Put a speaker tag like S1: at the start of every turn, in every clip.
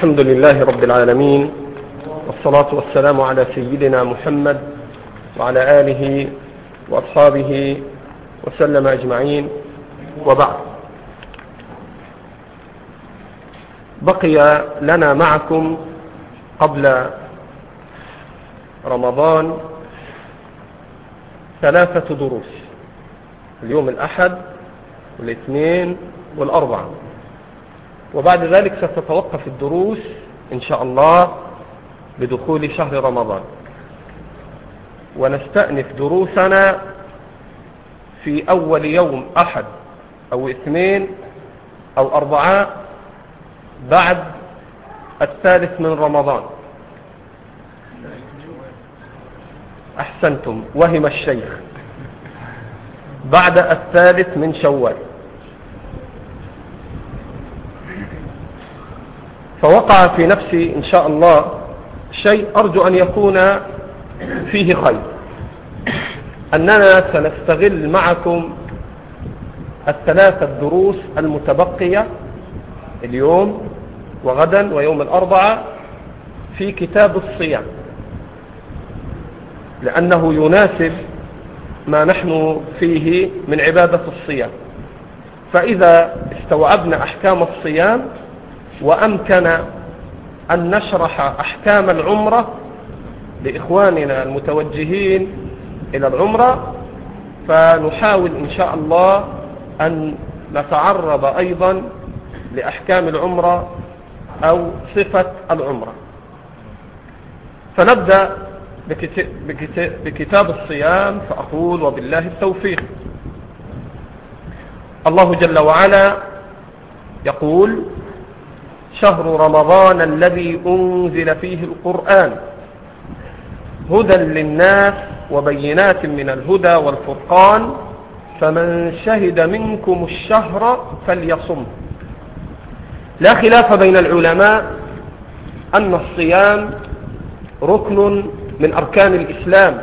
S1: الحمد لله رب العالمين، والصلاة والسلام على سيدنا محمد وعلى آله وأصحابه وسلم أجمعين، وبعد. بقي لنا معكم قبل رمضان 3 دروس، اليوم الأحد والاثنين والأربعاء، وبعد ذلك ستتوقف الدروس إن شاء الله بدخول شهر رمضان، ونستأنف دروسنا في أول يوم أحد أو اثنين أو أربعاء بعد 3 من رمضان. أحسنتم، وهم الشيخ، بعد 3 من شوال. فوقع في نفسي إن شاء الله شيء أرجو أن يكون فيه خير، أننا سنستغل معكم 3 دروس المتبقية اليوم وغدا ويوم الأربعاء في كتاب الصيام، لأنه يناسب ما نحن فيه من عبادة الصيام. فإذا استوعبنا أحكام الصيام وأمكن أن نشرح أحكام العمرة لإخواننا المتوجهين إلى العمرة، فنحاول إن شاء الله أن نتعرض أيضا لأحكام العمرة أو صفة العمرة. فنبدأ بكتاب الصيام، فأقول وبالله التوفيق. الله جل وعلا يقول: شهر رمضان الذي أنزل فيه القرآن هدى للناس وبينات من الهدى والفرقان فمن شهد منكم الشهر فليصم. لا خلاف بين العلماء أن الصيام ركن من أركان الإسلام،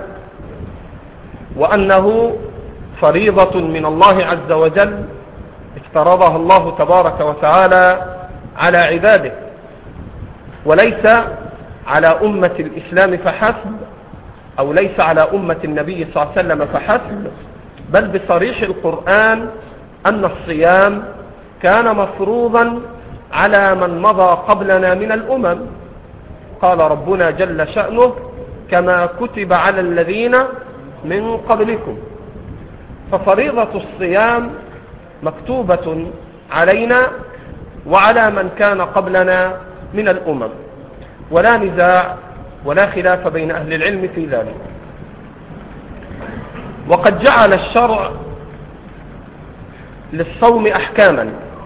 S1: وأنه فريضة من الله عز وجل افترضها الله تبارك وتعالى على عباده، وليس على أمة الإسلام فحسب، أو ليس على أمة النبي صلى الله عليه وسلم فحسب، بل بصريح القرآن أن الصيام كان مفروضا على من مضى قبلنا من الأمم. قال ربنا جل شأنه: كما كتب على الذين من قبلكم. ففريضة الصيام مكتوبة علينا وعلى من كان قبلنا من الأمم، ولا نزاع ولا خلاف بين أهل العلم في ذلك. وقد جعل الشرع للصوم أحكاما،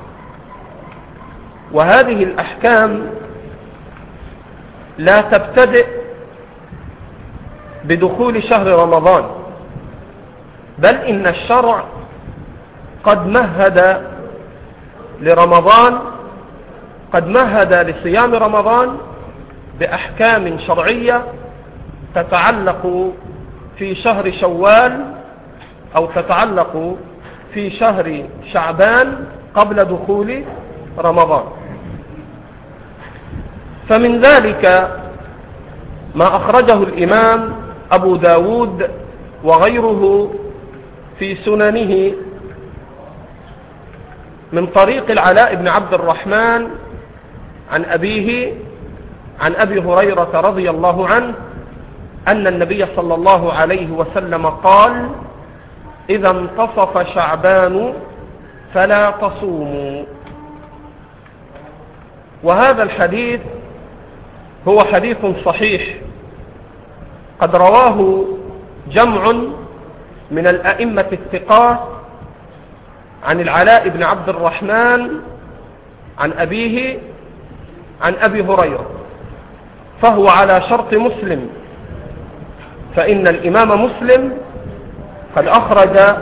S1: وهذه الأحكام لا تبتدئ بدخول شهر رمضان، بل إن الشرع قد مهد لرمضان، قد مهد لصيام رمضان بأحكام شرعية تتعلق في شهر شوال، أو تتعلق في شهر شعبان قبل دخول رمضان. فمن ذلك ما أخرجه الإمام أبو داود وغيره في سننه من طريق العلاء بن عبد الرحمن عن أبيه عن أبي هريرة رضي الله عنه أن النبي صلى الله عليه وسلم قال: إذا انتصف شعبان فلا تصوموا. وهذا الحديث هو حديث صحيح قد رواه جمع من الأئمة الثقات عن العلاء بن عبد الرحمن عن أبيه عن أبي هريرة، فهو على شرط مسلم، فإن الإمام مسلم قد أخرج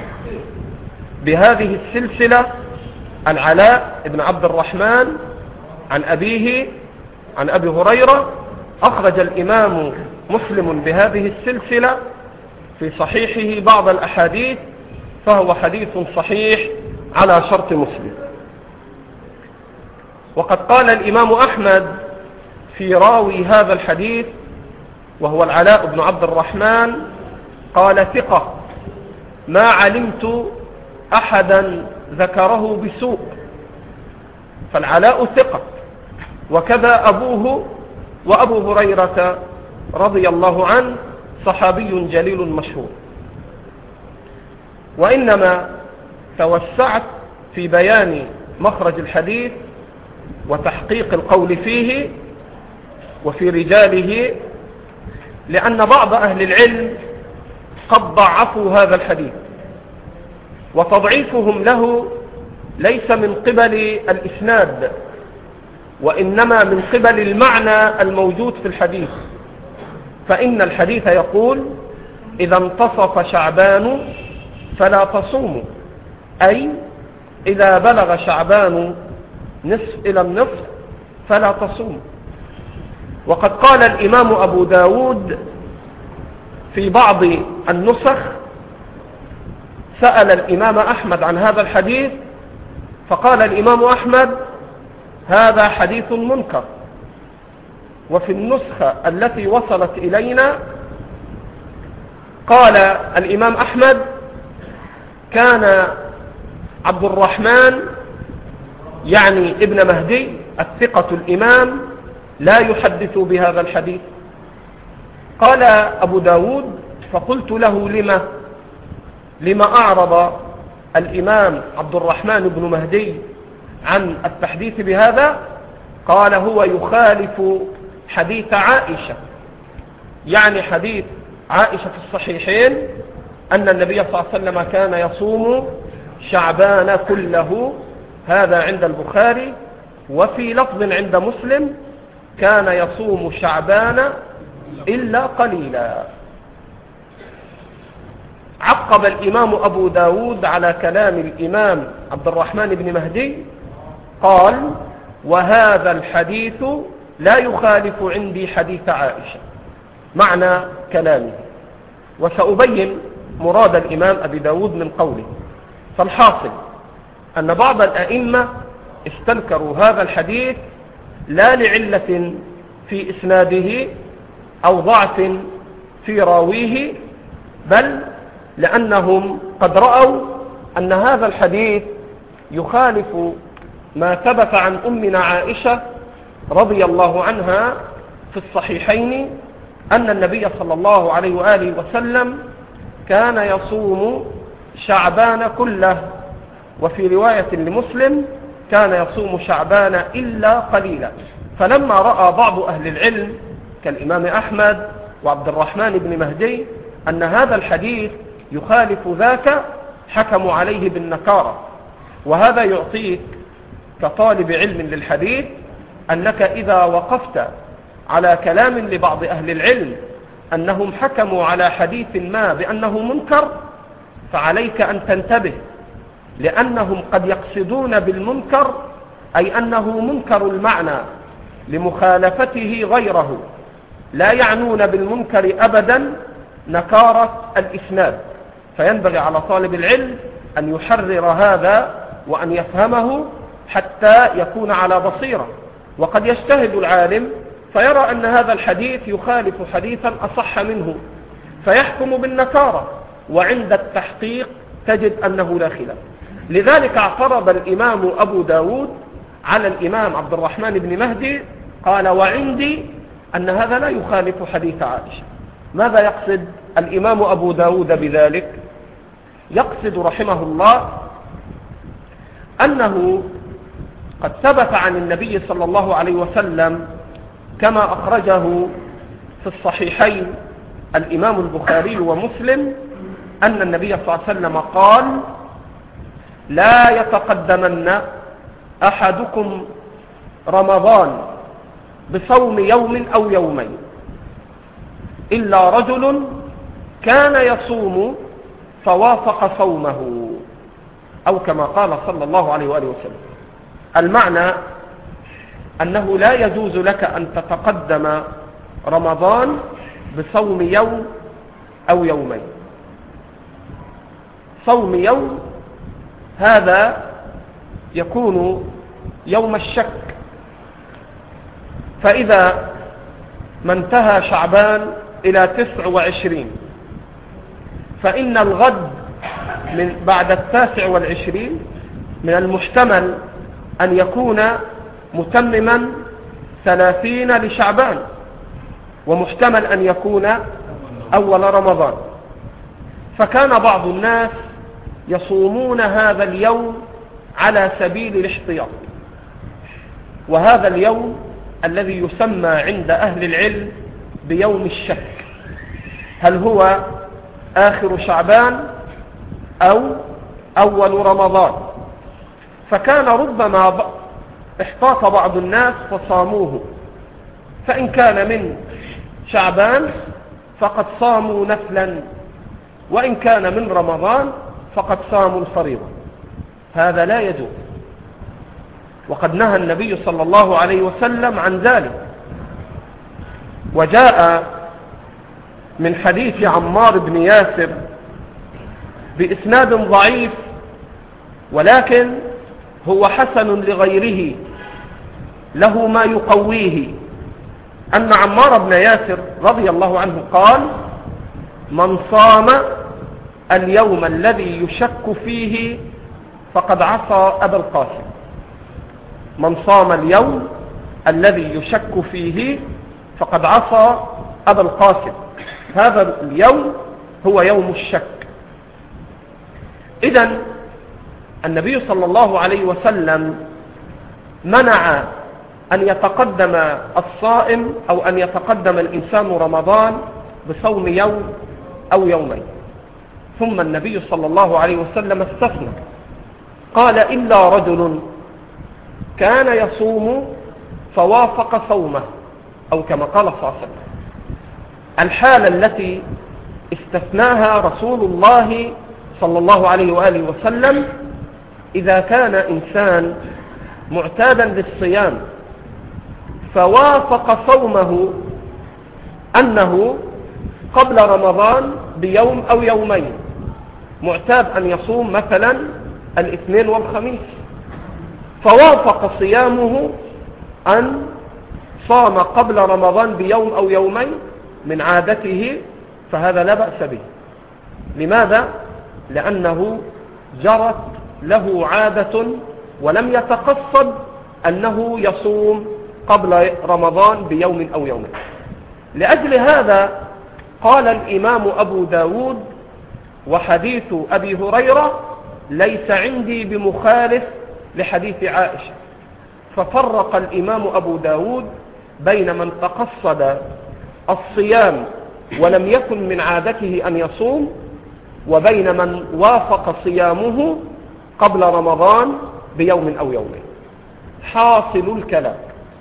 S1: بهذه السلسلة العلاء بن عبد الرحمن عن أبيه عن أبي هريرة. أخرج الإمام مسلم بهذه السلسلة في صحيحه بعض الأحاديث، فهو حديث صحيح على شرط مسلم. وقد قال الإمام أحمد في راوي هذا الحديث وهو العلاء بن عبد الرحمن قال ثقة ما علمت أحدا ذكره بسوء، فالعلاء ثقة، وكذا أبوه وأبو هريرة رضي الله عنه صحابي جليل مشهور. وإنما توسعت في بيان مخرج الحديث وتحقيق القول فيه وفي رجاله، لأن بعض أهل العلم قد ضعفوا هذا الحديث، وتضعيفهم له ليس من قبل الإسناد، وإنما من قبل المعنى الموجود في الحديث. فإن الحديث يقول إذا انتصف شعبان فلا تصوموا، أي إذا بلغ شعبان نصف إلى النصف فلا تصوموا. وقد قال الإمام أبو داود في بعض النسخ سأل الإمام أحمد عن هذا الحديث، فقال الإمام أحمد هذا حديث منكر. وفي النسخة التي وصلت إلينا قال الإمام أحمد كان عبد الرحمن يعني ابن مهدي الثقة الإمام لا يحدث بهذا الحديث. قال أبو داود فقلت له لما أعرض الإمام عبد الرحمن بن مهدي عن التحديث بهذا؟ قال هو يخالف حديث عائشة، يعني حديث عائشة في الصحيحين أن النبي صلى الله عليه وسلم كان يصوم شعبان كله، هذا عند البخاري. وفي لفظ عند مسلم كان يصوم شعبان إلا قليلا. عقب الإمام أبو داود على كلام الإمام عبد الرحمن بن مهدي قال وهذا الحديث لا يخالف عندي حديث عائشة، معنى كلامه. وسأبين مراد الإمام أبي داود من قوله. فالحاصل أن بعض الأئمة استنكروا هذا الحديث لا لعلة في إسناده أو ضعف في راويه، بل لأنهم قد رأوا أن هذا الحديث يخالف ما ثبت عن أمنا عائشة رضي الله عنها في الصحيحين أن النبي صلى الله عليه وآله وسلم كان يصوم شعبان كله، وفي رواية لمسلم كان يصوم شعبان إلا قليلا. فلما رأى بعض أهل العلم كالإمام أحمد وعبد الرحمن بن مهدي أن هذا الحديث يخالف ذاك حكموا عليه بالنكارة. وهذا يعطيك كطالب علم للحديث أنك إذا وقفت على كلام لبعض أهل العلم أنهم حكموا على حديث ما بأنه منكر، فعليك أن تنتبه، لأنهم قد يقصدون بالمنكر أي أنه منكر المعنى لمخالفته غيره، لا يعنون بالمنكر أبدا نكارة الإسناد. فينبغي على طالب العلم أن يحرر هذا وأن يفهمه حتى يكون على بصيرة. وقد يجتهد العالم فيرى أن هذا الحديث يخالف حديثا أصح منه فيحكم بالنكارة، وعند التحقيق تجد أنه لا خلاف. لذلك اعترض الإمام أبو داود على الإمام عبد الرحمن بن مهدي، قال وعندي أن هذا لا يخالف حديث عائشة. ماذا يقصد الإمام أبو داود بذلك؟ يقصد رحمه الله أنه قد ثبت عن النبي صلى الله عليه وسلم كما أخرجه في الصحيحين الإمام البخاري ومسلم أن النبي صلى الله عليه وسلم قال لا يتقدمن أحدكم رمضان بصوم يوم أو يومين إلا رجل كان يصوم فوافق صومه، أو كما قال صلى الله عليه وآله وسلم. المعنى أنه لا يجوز لك أن تتقدم رمضان بصوم يوم أو يومين. صوم يوم هذا يكون يوم الشك فإذا ما انتهى شعبان إلى 29 فإن الغد بعد 29 من المحتمل أن يكون متمما 30 لشعبان، ومحتمل أن يكون أول رمضان. فكان بعض الناس يصومون هذا اليوم على سبيل الاحتياط، وهذا اليوم الذي يسمى عند أهل العلم بيوم الشك، هل هو آخر شعبان أو أول رمضان. فكان ربما احتاط بعض الناس فصاموه، فإن كان من شعبان فقد صاموا نفلا، وإن كان من رمضان فقد صاموا الفريضة. هذا لا يجوز، وقد نهى النبي صلى الله عليه وسلم عن ذلك. وجاء من حديث عمار بن ياسر بإسناد ضعيف، ولكن هو حسن لغيره له ما يقويه، أن عمار بن ياسر رضي الله عنه قال: من صام اليوم الذي يشك فيه فقد عصى أبا القاسم. من صام اليوم الذي يشك فيه فقد عصى أبا القاسم. هذا اليوم هو يوم الشك. إذن النبي صلى الله عليه وسلم منع أن يتقدم الصائم أو أن يتقدم الإنسان رمضان بصوم يوم أو يومين. ثم النبي صلى الله عليه وسلم استثنى، قال: إلا رجل كان يصوم فوافق صومه، أو كما قال صلى الله عليه وسلم. الحالة التي استثناها رسول الله صلى الله عليه وآله وسلم إذا كان إنسان معتادا للصيام فوافق صومه أنه قبل رمضان بيوم أو يومين، معتاد أن يصوم مثلا الاثنين والخميس، فوافق صيامه أن صام قبل رمضان بيوم أو يومين من عادته، فهذا لا بأس به. لماذا؟ لأنه جرت له عادة ولم يتقصد أنه يصوم قبل رمضان بيوم أو يومين. لأجل هذا قال الإمام أبو داود: وحديث أبي هريرة ليس عندي بمخالف لحديث عائشة. ففرق الإمام أبو داود بين من تقصد الصيام ولم يكن من عادته أن يصوم، وبين من وافق صيامه قبل رمضان بيوم أو يومين. حاصل الكلام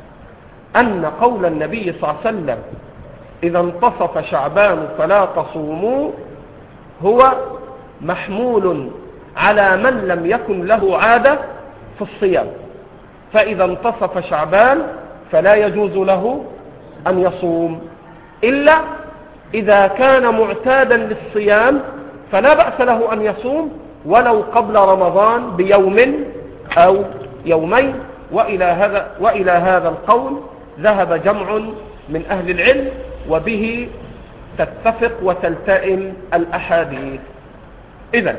S1: أن قول النبي صلى الله عليه وسلم: إذا انتصف شعبان فلا تصوموا، هو محمول على من لم يكن له عادة في الصيام. فإذا انتصف شعبان فلا يجوز له أن يصوم، إلا إذا كان معتادا للصيام فلا بأس له أن يصوم ولو قبل رمضان بيوم أو يومين. وإلى هذا القول ذهب جمع من أهل العلم، وبه تتفق وتلتئم الأحاديث. إذن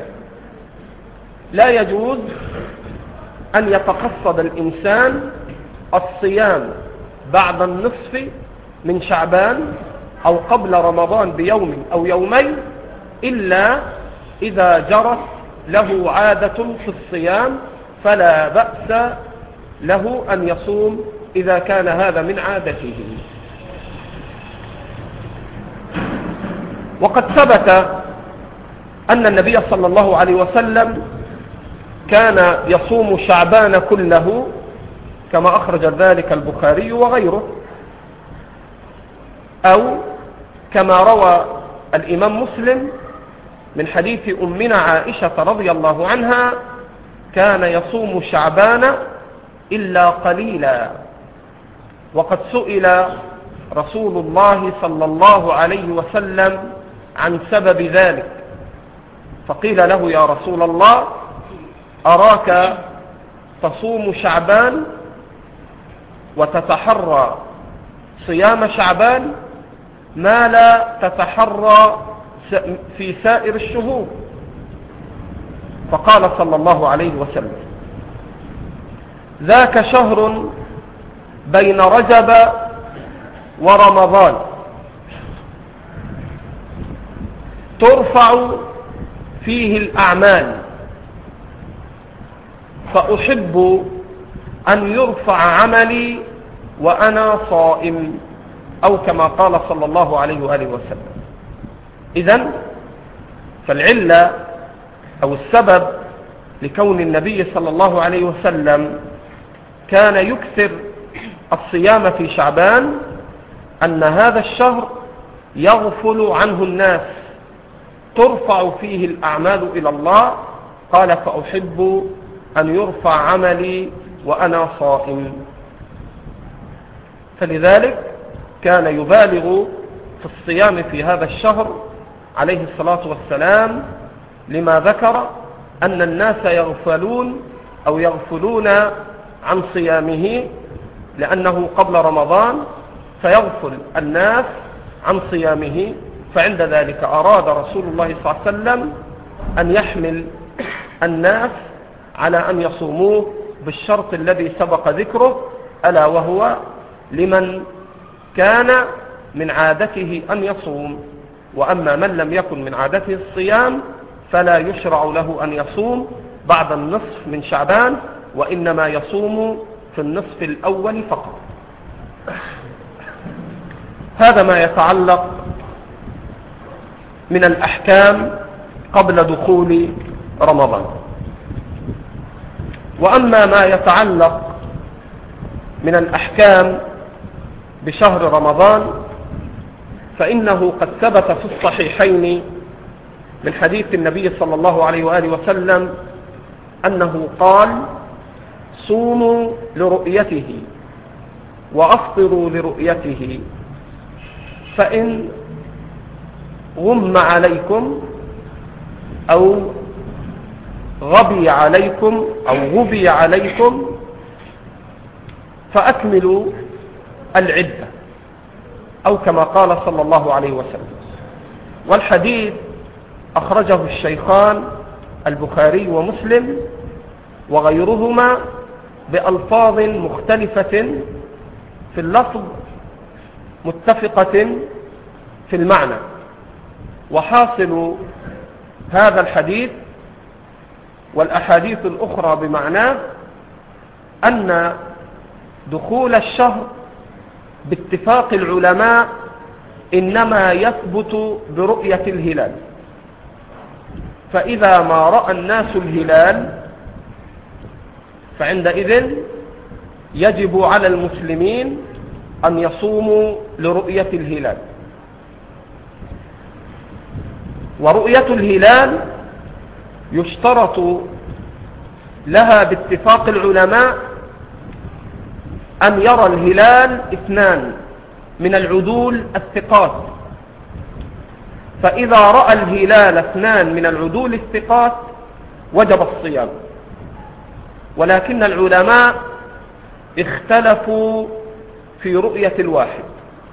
S1: لا يجوز أن يتقصد الإنسان الصيام بعد النصف من شعبان أو قبل رمضان بيوم أو يومين، إلا إذا جرت له عادة في الصيام، فلا بأس له أن يصوم إذا كان هذا من عادته. وقد ثبت أن النبي صلى الله عليه وسلم كان يصوم شعبان كله، كما أخرج ذلك البخاري وغيره، أو كما روى الإمام مسلم من حديث أمنا عائشة رضي الله عنها: كان يصوم شعبان إلا قليلا. وقد سئل رسول الله صلى الله عليه وسلم عن سبب ذلك، فقيل له: يا رسول الله، أراك تصوم شعبان وتتحرى صيام شعبان ما لا تتحرى في سائر الشهور. فقال صلى الله عليه وسلم: ذاك شهر بين رجب ورمضان ترفع فيه الأعمال، فأحب أن يرفع عملي وأنا صائم، أو كما قال صلى الله عليه وآله وسلم. إذن فالعلة أو السبب لكون النبي صلى الله عليه وسلم كان يكثر الصيام في شعبان أن هذا الشهر يغفل عنه الناس، ترفع فيه الأعمال إلى الله. قال: فأحب أن يرفع عملي وأنا صائم. فلذلك كان يبالغ في الصيام في هذا الشهر عليه الصلاة والسلام، لما ذكر أن الناس يغفلون أو يغفلون عن صيامه، لأنه قبل رمضان فيغفل الناس عن صيامه. فعند ذلك أراد رسول الله صلى الله عليه وسلم أن يحمل الناس على أن يصوموه بالشرط الذي سبق ذكره، ألا وهو لمن كان من عادته أن يصوم. وأما من لم يكن من عادته الصيام فلا يشرع له أن يصوم بعد النصف من شعبان، وإنما يصوم في النصف الأول فقط. هذا ما يتعلق من الأحكام قبل دخول رمضان. وأما ما يتعلق من الأحكام بشهر رمضان فإنه قد ثبت في الصحيحين من حديث النبي صلى الله عليه وآله وسلم أنه قال: صوموا لرؤيته وأفطروا لرؤيته، فإن غم عليكم أو غبي عليكم أو غبي عليكم فأكملوا العدة، أو كما قال صلى الله عليه وسلم. والحديث أخرجه الشيخان البخاري ومسلم وغيرهما بألفاظ مختلفة في اللفظ متفقة في المعنى. وحاصل هذا الحديث والأحاديث الأخرى بمعناه أن دخول الشهر باتفاق العلماء إنما يثبت برؤية الهلال. فإذا ما رأى الناس الهلال فعندئذ يجب على المسلمين أن يصوموا لرؤية الهلال. ورؤية الهلال يشترط لها باتفاق العلماء أن يرى الهلال 2 من العدول الثقات. فإذا رأى الهلال 2 من العدول الثقات وجب الصيام. ولكن العلماء اختلفوا في رؤية الواحد.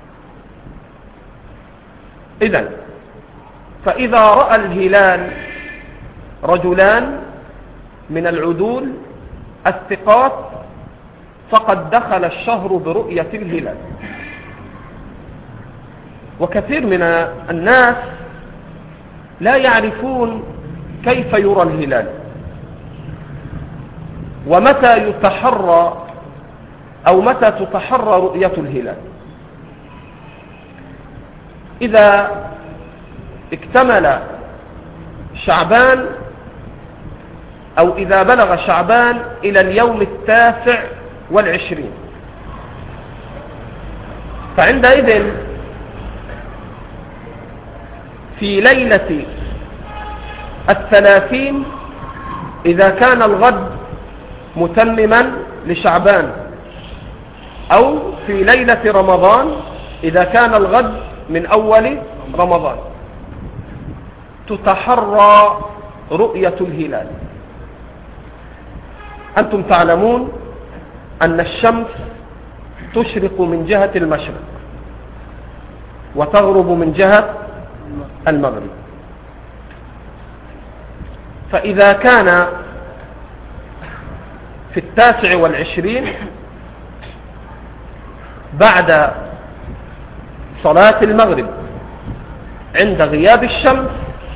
S1: إذن فإذا رأى الهلال رجلان من العدول الثقات فقد دخل الشهر برؤية الهلال. وكثير من الناس لا يعرفون كيف يرى الهلال ومتى يتحرى أو متى تتحرى رؤية الهلال. إذا اكتمل شعبان أو إذا بلغ شعبان إلى اليوم 29 فعندئذ في ليلة 30 إذا كان الغد متمما لشعبان، أو في ليلة رمضان إذا كان الغد من أول رمضان، تتحرى رؤية الهلال. أنتم تعلمون أن الشمس تشرق من جهة المشرق، وتغرب من جهة المغرب. فإذا كان في 29 بعد صلاة المغرب عند غياب الشمس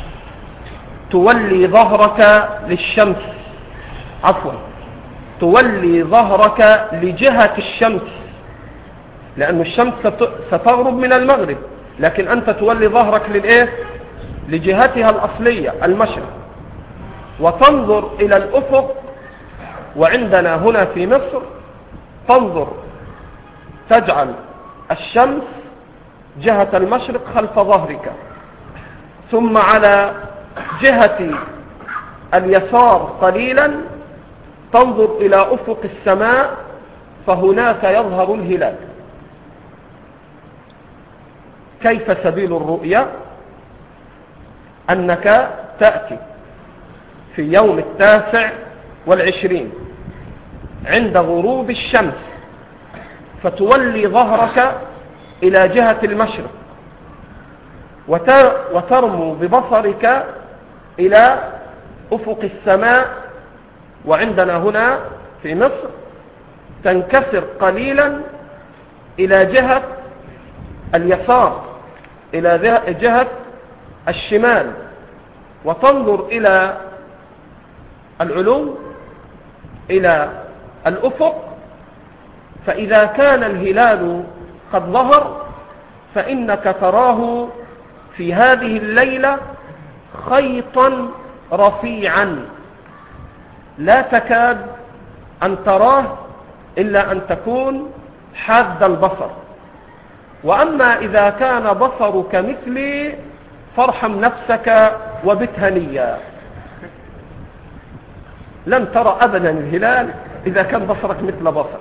S1: تولي ظهرك للشمس، عفوا تولي ظهرك لجهة الشمس، لأن الشمس ستغرب من المغرب، لكن أنت تولي ظهرك للإيه؟ لجهتها الأصلية المشرق، وتنظر إلى الأفق. وعندنا هنا في مصر تنظر تجعل الشمس جهة المشرق خلف ظهرك، ثم على جهة اليسار قليلا تنظر إلى أفق السماء، فهناك يظهر الهلال. كيف سبيل الرؤية؟ أنك تأتي في يوم 29 عند غروب الشمس، فتولي ظهرك إلى جهة المشرق، وترمو ببصرك إلى أفق السماء. وعندنا هنا في مصر تنكسر قليلا إلى جهة اليسار، إلى جهة الشمال، وتنظر إلى العلو إلى الأفق. فإذا كان الهلال قد ظهر فإنك تراه في هذه الليلة خيطا رفيعا لا تكاد أن تراه إلا أن تكون حاد البصر. وأما إذا كان بصرك مثلي فارحم نفسك وبت هنيا، لن ترى أبدا الهلال إذا كان بصرك مثل بصر.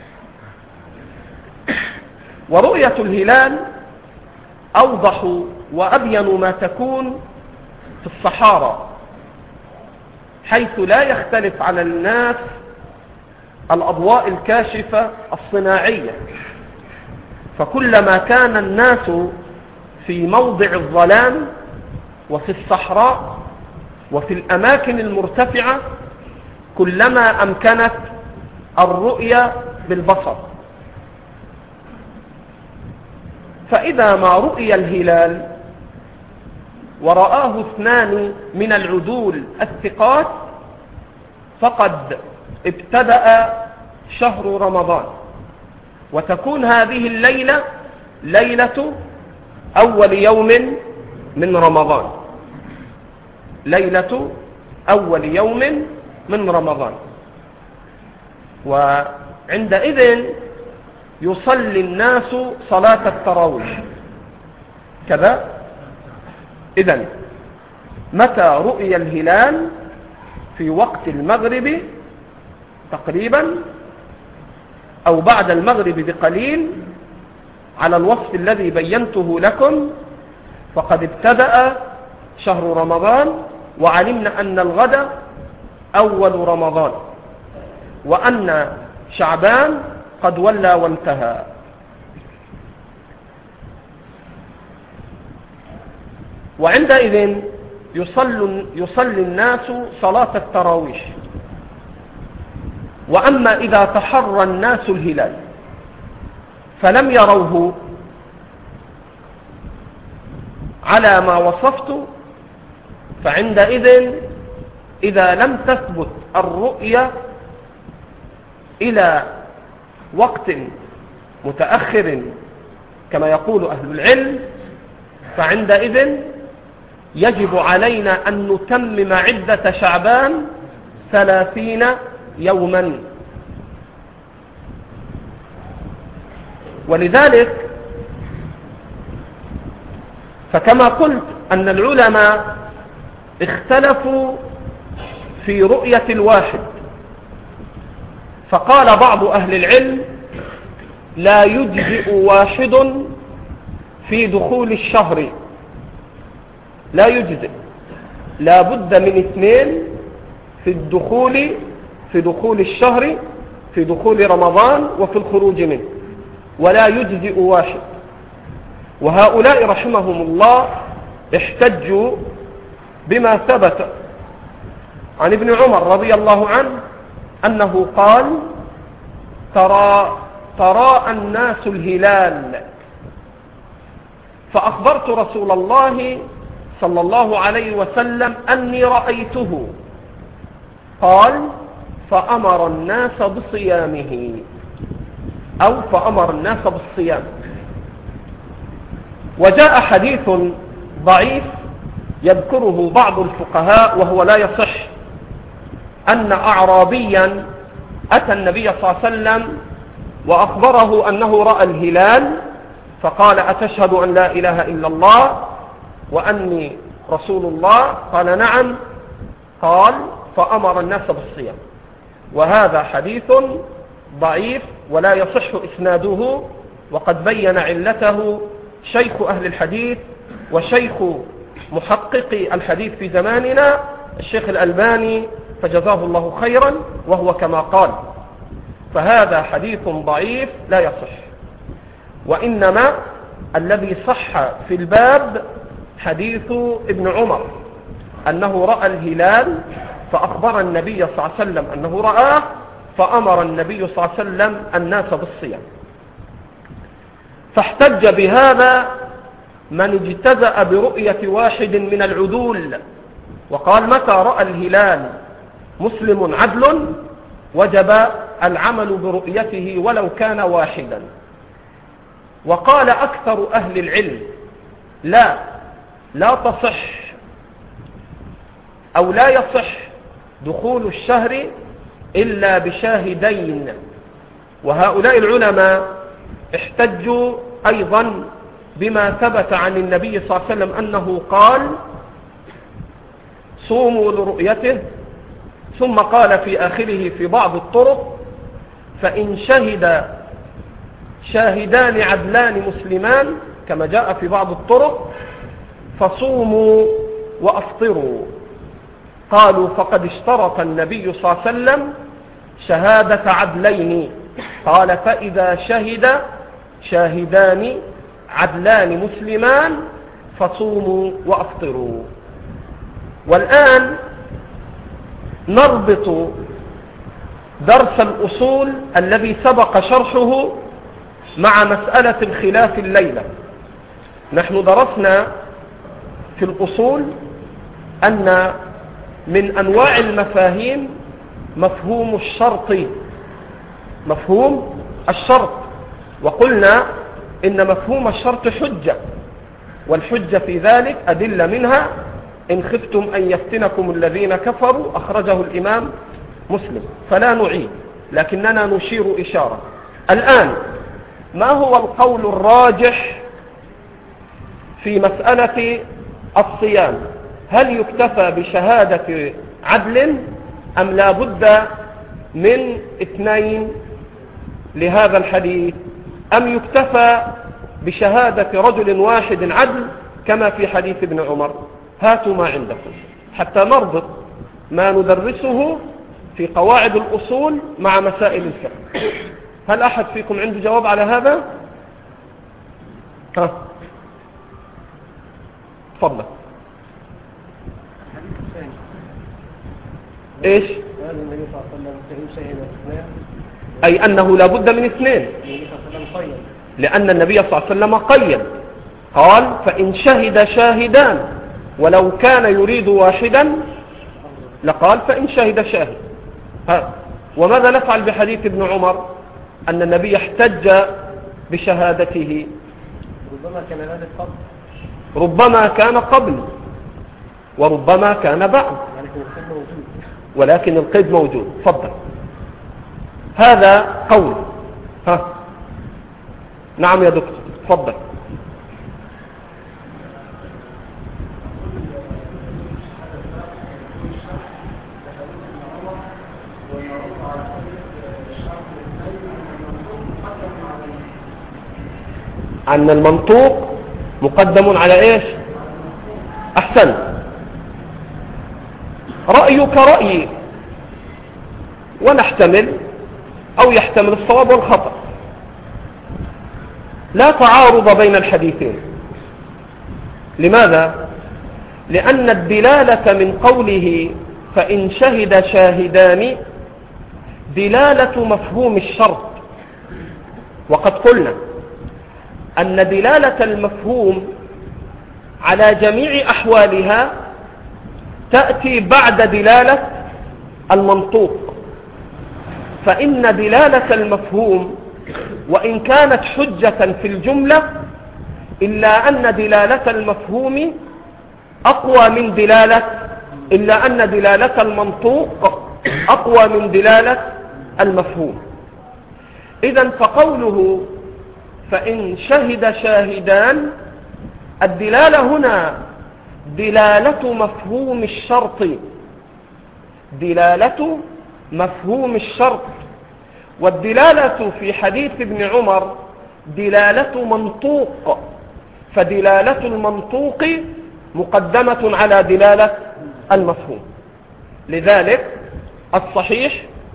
S1: ورؤية الهلال أوضح وأبين ما تكون في الصحارى، حيث لا يختلف على الناس الأضواء الكاشفة الصناعية. فكلما كان الناس في موضع الظلام وفي الصحراء وفي الأماكن المرتفعة كلما أمكنت الرؤية بالبصر. فإذا ما رؤي الهلال ورآه 2 من العدول الثقات فقد ابتدأ شهر رمضان، وتكون هذه الليلة ليلة أول يوم من رمضان، ليلة أول يوم من رمضان. وعندئذ يصلي الناس صلاة التراويح كذا. إذن متى رؤي الهلال؟ في وقت المغرب تقريبا أو بعد المغرب بقليل على الوصف الذي بينته لكم، فقد ابتدأ شهر رمضان، وعلمنا أن الغد أول رمضان، وأن شعبان قد ولى وانتهى. وعندئذ يصلي الناس صلاة التراويح. وأما إذا تحرى الناس الهلال فلم يروه على ما وصفت، فعندئذ إذا لم تثبت الرؤية إلى وقت متأخر كما يقول أهل العلم، فعندئذ يجب علينا أن نتمم عدة شعبان 30 يوما. ولذلك فكما قلت أن العلماء اختلفوا في رؤية الواحد، فقال بعض أهل العلم لا يجزئ واحد في دخول الشهر، لا يجزئ، لا بد من 2 في دخول الشهر، في دخول رمضان وفي الخروج منه، ولا يجزئ واحد. وهؤلاء رحمهم الله احتجوا بما ثبت عن ابن عمر رضي الله عنه أنه قال: تراءى الناس الهلال فأخبرت رسول الله صلى الله عليه وسلم أني رأيته، قال: فأمر الناس بصيامه، أو فأمر الناس بالصيام. وجاء حديث ضعيف يذكره بعض الفقهاء وهو لا يصح، أن أعرابيا أتى النبي صلى الله عليه وسلم وأخبره أنه رأى الهلال، فقال: أتشهد أن لا إله إلا الله وأني رسول الله؟ قال: نعم. قال: فأمر الناس بالصيام. وهذا حديث ضعيف ولا يصح إسناده، وقد بين علته شيخ أهل الحديث وشيخ محققي الحديث في زماننا الشيخ الألباني، فجزاه الله خيرا، وهو كما قال. فهذا حديث ضعيف لا يصح، وإنما الذي صح في الباب حديث ابن عمر أنه رأى الهلال فأخبر النبي صلى الله عليه وسلم أنه رآه، فأمر النبي صلى الله عليه وسلم الناس بالصيام. فاحتج بهذا من اجتزأ برؤية واحد من العدول، وقال: متى رأى الهلال مسلم عدل وجب العمل برؤيته ولو كان واحدا. وقال أكثر أهل العلم: لا تصح أو لا يصح دخول الشهر إلا بشاهدين. وهؤلاء العلماء احتجوا أيضا بما ثبت عن النبي صلى الله عليه وسلم أنه قال: صوموا لرؤيته، ثم قال في آخره في بعض الطرق: فإن شهد شاهدان عدلان مسلمان، كما جاء في بعض الطرق، فصوموا وأفطروا. قالوا: فقد اشترط النبي صلى الله عليه وسلم شهادة عدلين. قال: فإذا شهد شاهدان عدلان مسلمان فصوموا وأفطروا. والآن نربط درس الأصول الذي سبق شرحه مع مسألة الخلاف الليلة. نحن درسنا في الأصول أن من أنواع المفاهيم مفهوم الشرط، وقلنا إن مفهوم الشرط حجة، والحجة في ذلك أدلة منها: إن خفتم أن يفتنكم الذين كفروا، أخرجه الإمام مسلم، فلا نعيد، لكننا نشير إشارة. الآن ما هو القول الراجح في مسألة الصيام؟ هل يكتفى بشهادة عدل أم لا بد من اثنين لهذا الحديث، أم يكتفى بشهادة رجل واحد عدل كما في حديث ابن عمر؟ هاتوا ما عندكم حتى نربط ما ندرسه في قواعد الأصول مع مسائل الفقه. هل أحد فيكم عنده جواب على هذا؟ تفضل. ايش؟ قال النبي صلى الله عليه وسلم: فإن شهد اثنان، أي أنه لا بد من اثنين، لأن النبي صلى الله عليه وسلم قيد، قال: فإن شهد شاهدان، ولو كان يريد واحدا لقال: فإن شهد شاهد. وماذا نفعل بحديث ابن عمر أن النبي احتج بشهادته؟ ربما كان قبل وربما كان بعد، ولكن القيد موجود. تفضل. هذا قول. نعم يا دكتور، تفضل. أن المنطوق مقدم على إيش؟ أحسن. رأيك رأيي، ونحتمل أو يحتمل الصواب والخطأ، لا تعارض بين الحديثين. لماذا؟ لأن الدلالة من قوله فإن شهد شاهدان دلالة مفهوم الشرط، وقد قلنا أن دلالة المفهوم على جميع أحوالها تأتي بعد دلالة المنطوق، فإن دلالة المفهوم وإن كانت حجة في الجملة إلا أن دلالة المفهوم أقوى من دلالة المنطوق أقوى من دلالة المفهوم. إذن فقوله فإن شهد شاهدان الدلالة هنا دلالة مفهوم الشرط، دلالة مفهوم الشرط، والدلالة في حديث ابن عمر دلالة منطوق، فدلالة المنطوق مقدمة على دلالة المفهوم. لذلك الصحيح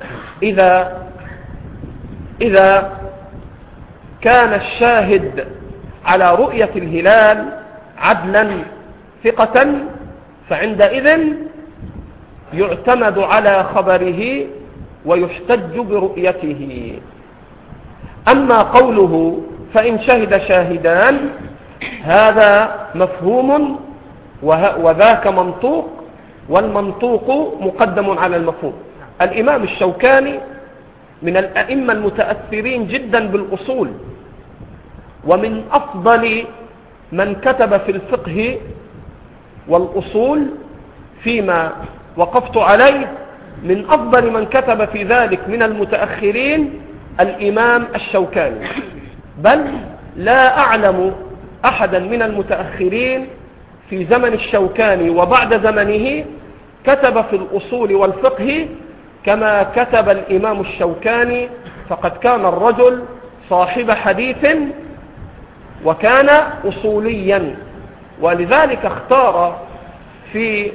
S1: إذا كان الشاهد على رؤية الهلال عدلا ثقة فعندئذ يعتمد على خبره ويحتج برؤيته. أما قوله فإن شهد شاهدان هذا مفهوم وذاك منطوق، والمنطوق مقدم على المفهوم. الإمام الشوكاني من الأئمة المتأثرين جدا بالأصول، ومن أفضل من كتب في الفقه والأصول فيما وقفت عليه، من أفضل من كتب في ذلك من المتأخرين الإمام الشوكاني، بل لا أعلم أحدا من المتأخرين في زمن الشوكاني وبعد زمنه كتب في الأصول والفقه كما كتب الإمام الشوكاني، فقد كان الرجل صاحب حديث وكان أصوليا، ولذلك اختار في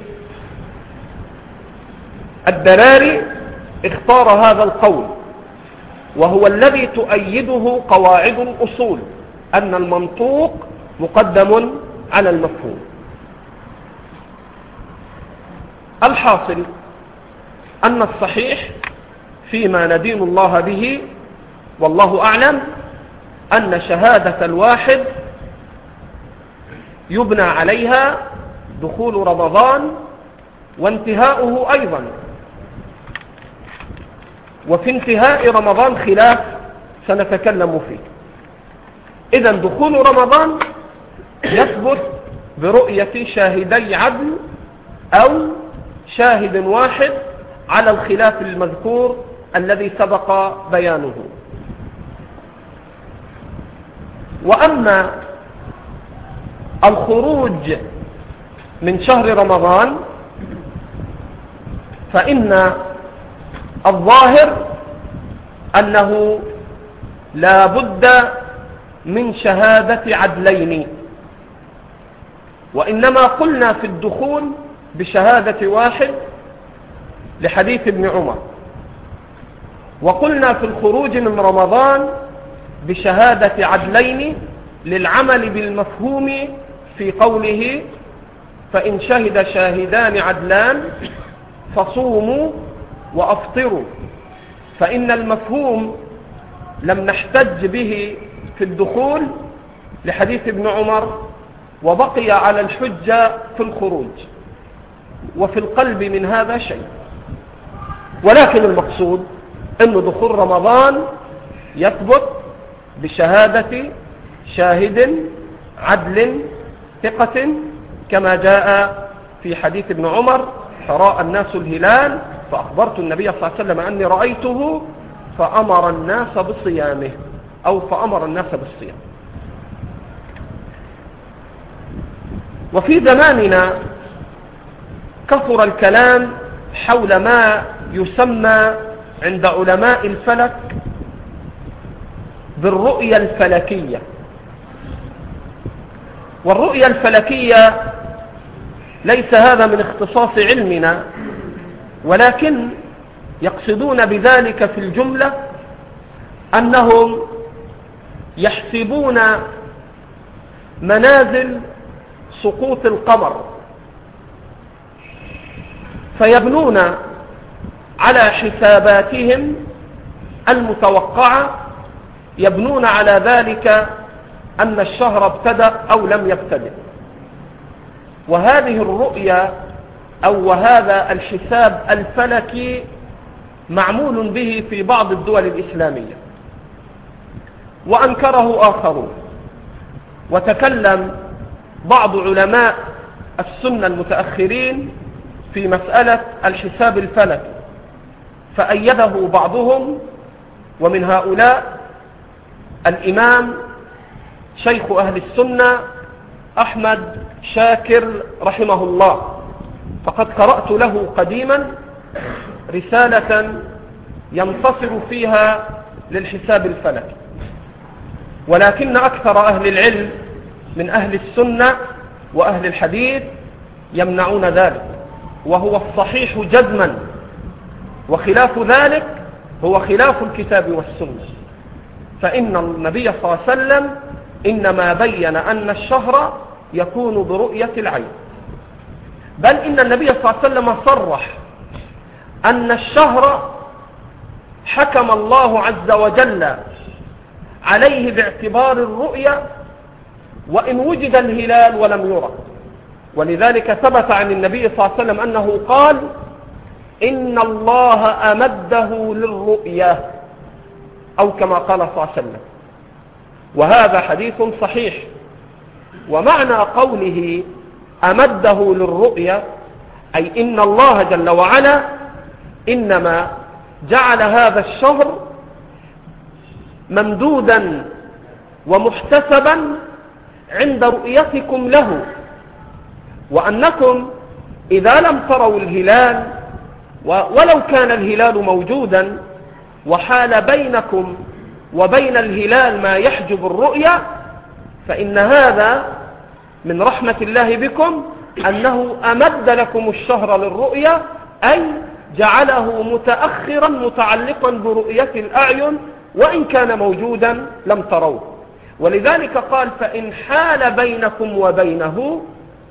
S1: الدراري اختار هذا القول، وهو الذي تؤيده قواعد الأصول، أن المنطوق مقدم على المفهوم. الحاصل أن الصحيح فيما ندين الله به والله أعلم أن شهادة الواحد يبنى عليها دخول رمضان وانتهاؤه أيضا، وفي انتهاء رمضان خلاف سنتكلم فيه. إذن دخول رمضان يثبت برؤية شاهدي عدل أو شاهد واحد على الخلاف المذكور الذي سبق بيانه. وأما الخروج من شهر رمضان فإن الظاهر أنه لا بد من شهادة عدلين، وإنما قلنا في الدخول بشهادة واحد لحديث ابن عمر، وقلنا في الخروج من رمضان بشهادة عدلين للعمل بالمفهوم في قوله فإن شهد شاهدان عدلان فصوموا وأفطروا، فإن المفهوم لم نحتج به في الدخول لحديث ابن عمر، وبقي على الحجة في الخروج، وفي القلب من هذا شيء. ولكن المقصود أن دخول رمضان يثبت بشهادة شاهد عدل ثقة كما جاء في حديث ابن عمر فرأى الناس الهلال فأخبرت النبي صلى الله عليه وسلم أني رأيته فأمر الناس بصيامه، أو فأمر الناس بالصيام. وفي زماننا كثر الكلام حول ما يسمى عند علماء الفلك بالرؤية الفلكية. والرؤية الفلكية ليس هذا من اختصاص علمنا، ولكن يقصدون بذلك في الجملة أنهم يحسبون منازل سقوط القمر، فيبنون على حساباتهم المتوقعة، يبنون على ذلك أن الشهر ابتدأ أو لم يبتدأ. وهذه الرؤية أو وهذا الحساب الفلكي معمول به في بعض الدول الإسلامية، وأنكره آخرون، وتكلم بعض علماء السنة المتأخرين في مسألة الحساب الفلكي، فأيده بعضهم، ومن هؤلاء الإمام شيخ أهل السنة أحمد شاكر رحمه الله، فقد قرأت له قديما رسالة ينتصر فيها للحساب الفلكي، ولكن أكثر أهل العلم من أهل السنة وأهل الحديث يمنعون ذلك، وهو الصحيح جزما، وخلاف ذلك هو خلاف الكتاب والسنة. فإن النبي صلى الله عليه وسلم إنما بين أن الشهر يكون برؤية العين، بل إن النبي صلى الله عليه وسلم صرح أن الشهر حكم الله عز وجل عليه باعتبار الرؤية وإن وجد الهلال ولم يرى. ولذلك ثبت عن النبي صلى الله عليه وسلم أنه قال: إن الله أمده للرؤية، أو كما قال صلى الله عليه وسلم، وهذا حديث صحيح. ومعنى قوله أمده للرؤية أي إن الله جل وعلا إنما جعل هذا الشهر ممدودا ومحتسبا عند رؤيتكم له، وأنكم إذا لم تروا الهلال ولو كان الهلال موجودا وحال بينكم وبين الهلال ما يحجب الرؤية، فإن هذا من رحمة الله بكم أنه أمد لكم الشهر للرؤية، أي جعله متأخرا متعلقا برؤية الأعين، وإن كان موجودا لم تروه. ولذلك قال: فإن حال بينكم وبينه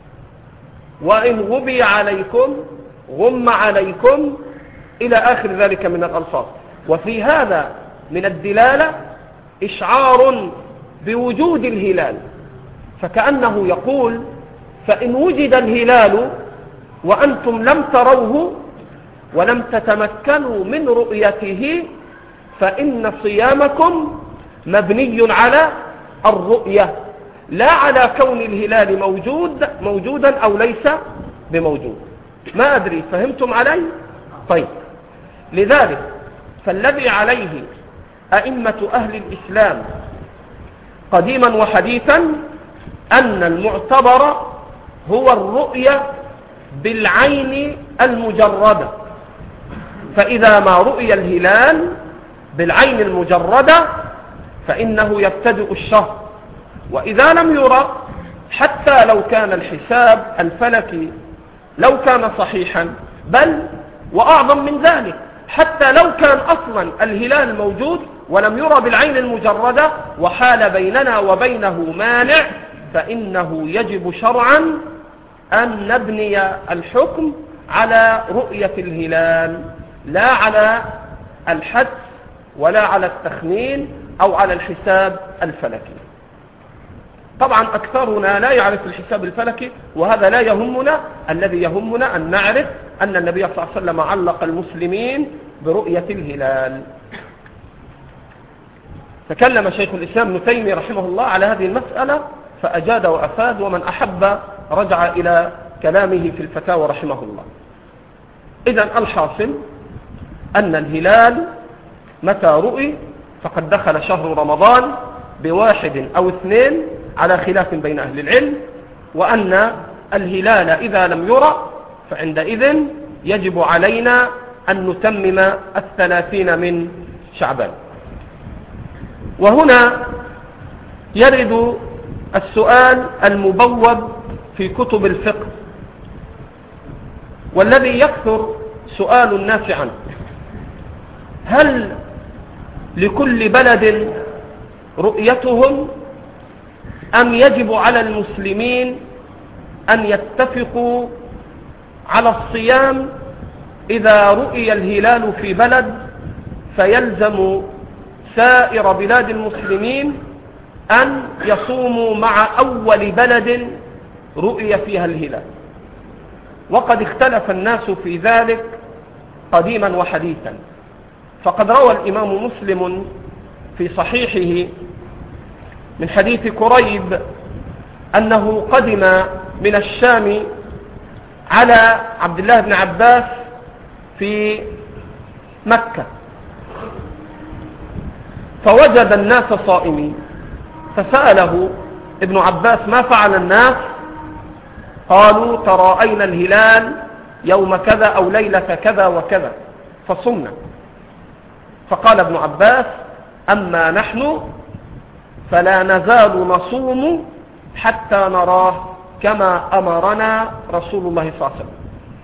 S1: وإن غبي عليكم غم عليكم، إلى آخر ذلك من الألفاظ. وفي هذا من الدلالة إشعار بوجود الهلال، فكأنه يقول: فإن وجد الهلال وأنتم لم تروه ولم تتمكنوا من رؤيته فإن صيامكم مبني على الرؤية، لا على كون الهلال موجودا أو ليس بموجود. ما أدري فهمتم علي؟ طيب، لذلك فالذي عليه أئمة أهل الإسلام قديما وحديثا أن المعتبر هو الرؤية بالعين المجردة، فإذا ما رؤي الهلال بالعين المجردة فإنه يبتدئ الشهر، وإذا لم يرى حتى لو كان الحساب الفلكي لو كان صحيحا، بل وأعظم من ذلك حتى لو كان أصلا الهلال موجود ولم يرى بالعين المجردة وحال بيننا وبينه مانع، فإنه يجب شرعا أن نبني الحكم على رؤية الهلال، لا على الحدس ولا على التخمين أو على الحساب الفلكي. طبعا أكثرنا لا يعرف الحساب الفلكي، وهذا لا يهمنا. الذي يهمنا أن نعرف أن النبي صلى الله عليه وسلم علق المسلمين برؤية الهلال. تكلم شيخ الإسلام ابن تيمية رحمه الله على هذه المسألة فأجاد وأفاد، ومن أحب رجع إلى كلامه في الفتاوى رحمه الله. إذن الحاصل أن الهلال متى رؤي فقد دخل شهر رمضان بواحد أو اثنين على خلاف بين أهل العلم، وأن الهلال إذا لم يرى فعندئذ يجب علينا أن نتمم 30 من شعبان. وهنا يرد السؤال المبوب في كتب الفقه، والذي يكثر سؤال الناس عنه: هل لكل بلد رؤيتهم أم يجب على المسلمين أن يتفقوا على الصيام إذا رؤي الهلال في بلد، فيلزم سائر بلاد المسلمين أن يصوموا مع أول بلد رؤي فيها الهلال. وقد اختلف الناس في ذلك قديما وحديثا، فقد روى الإمام مسلم في صحيحه من حديث كريب أنه قدم من الشام على عبد الله بن عباس في مكة، فوجد الناس صائمين، فسأله ابن عباس: ما فعل الناس؟ قالوا: تراءينا الهلال يوم كذا أو ليلة كذا وكذا فصمنا. فقال ابن عباس: أما نحن فلا نزال نصوم حتى نراه كما أمرنا رسول الله صلى الله عليه وسلم.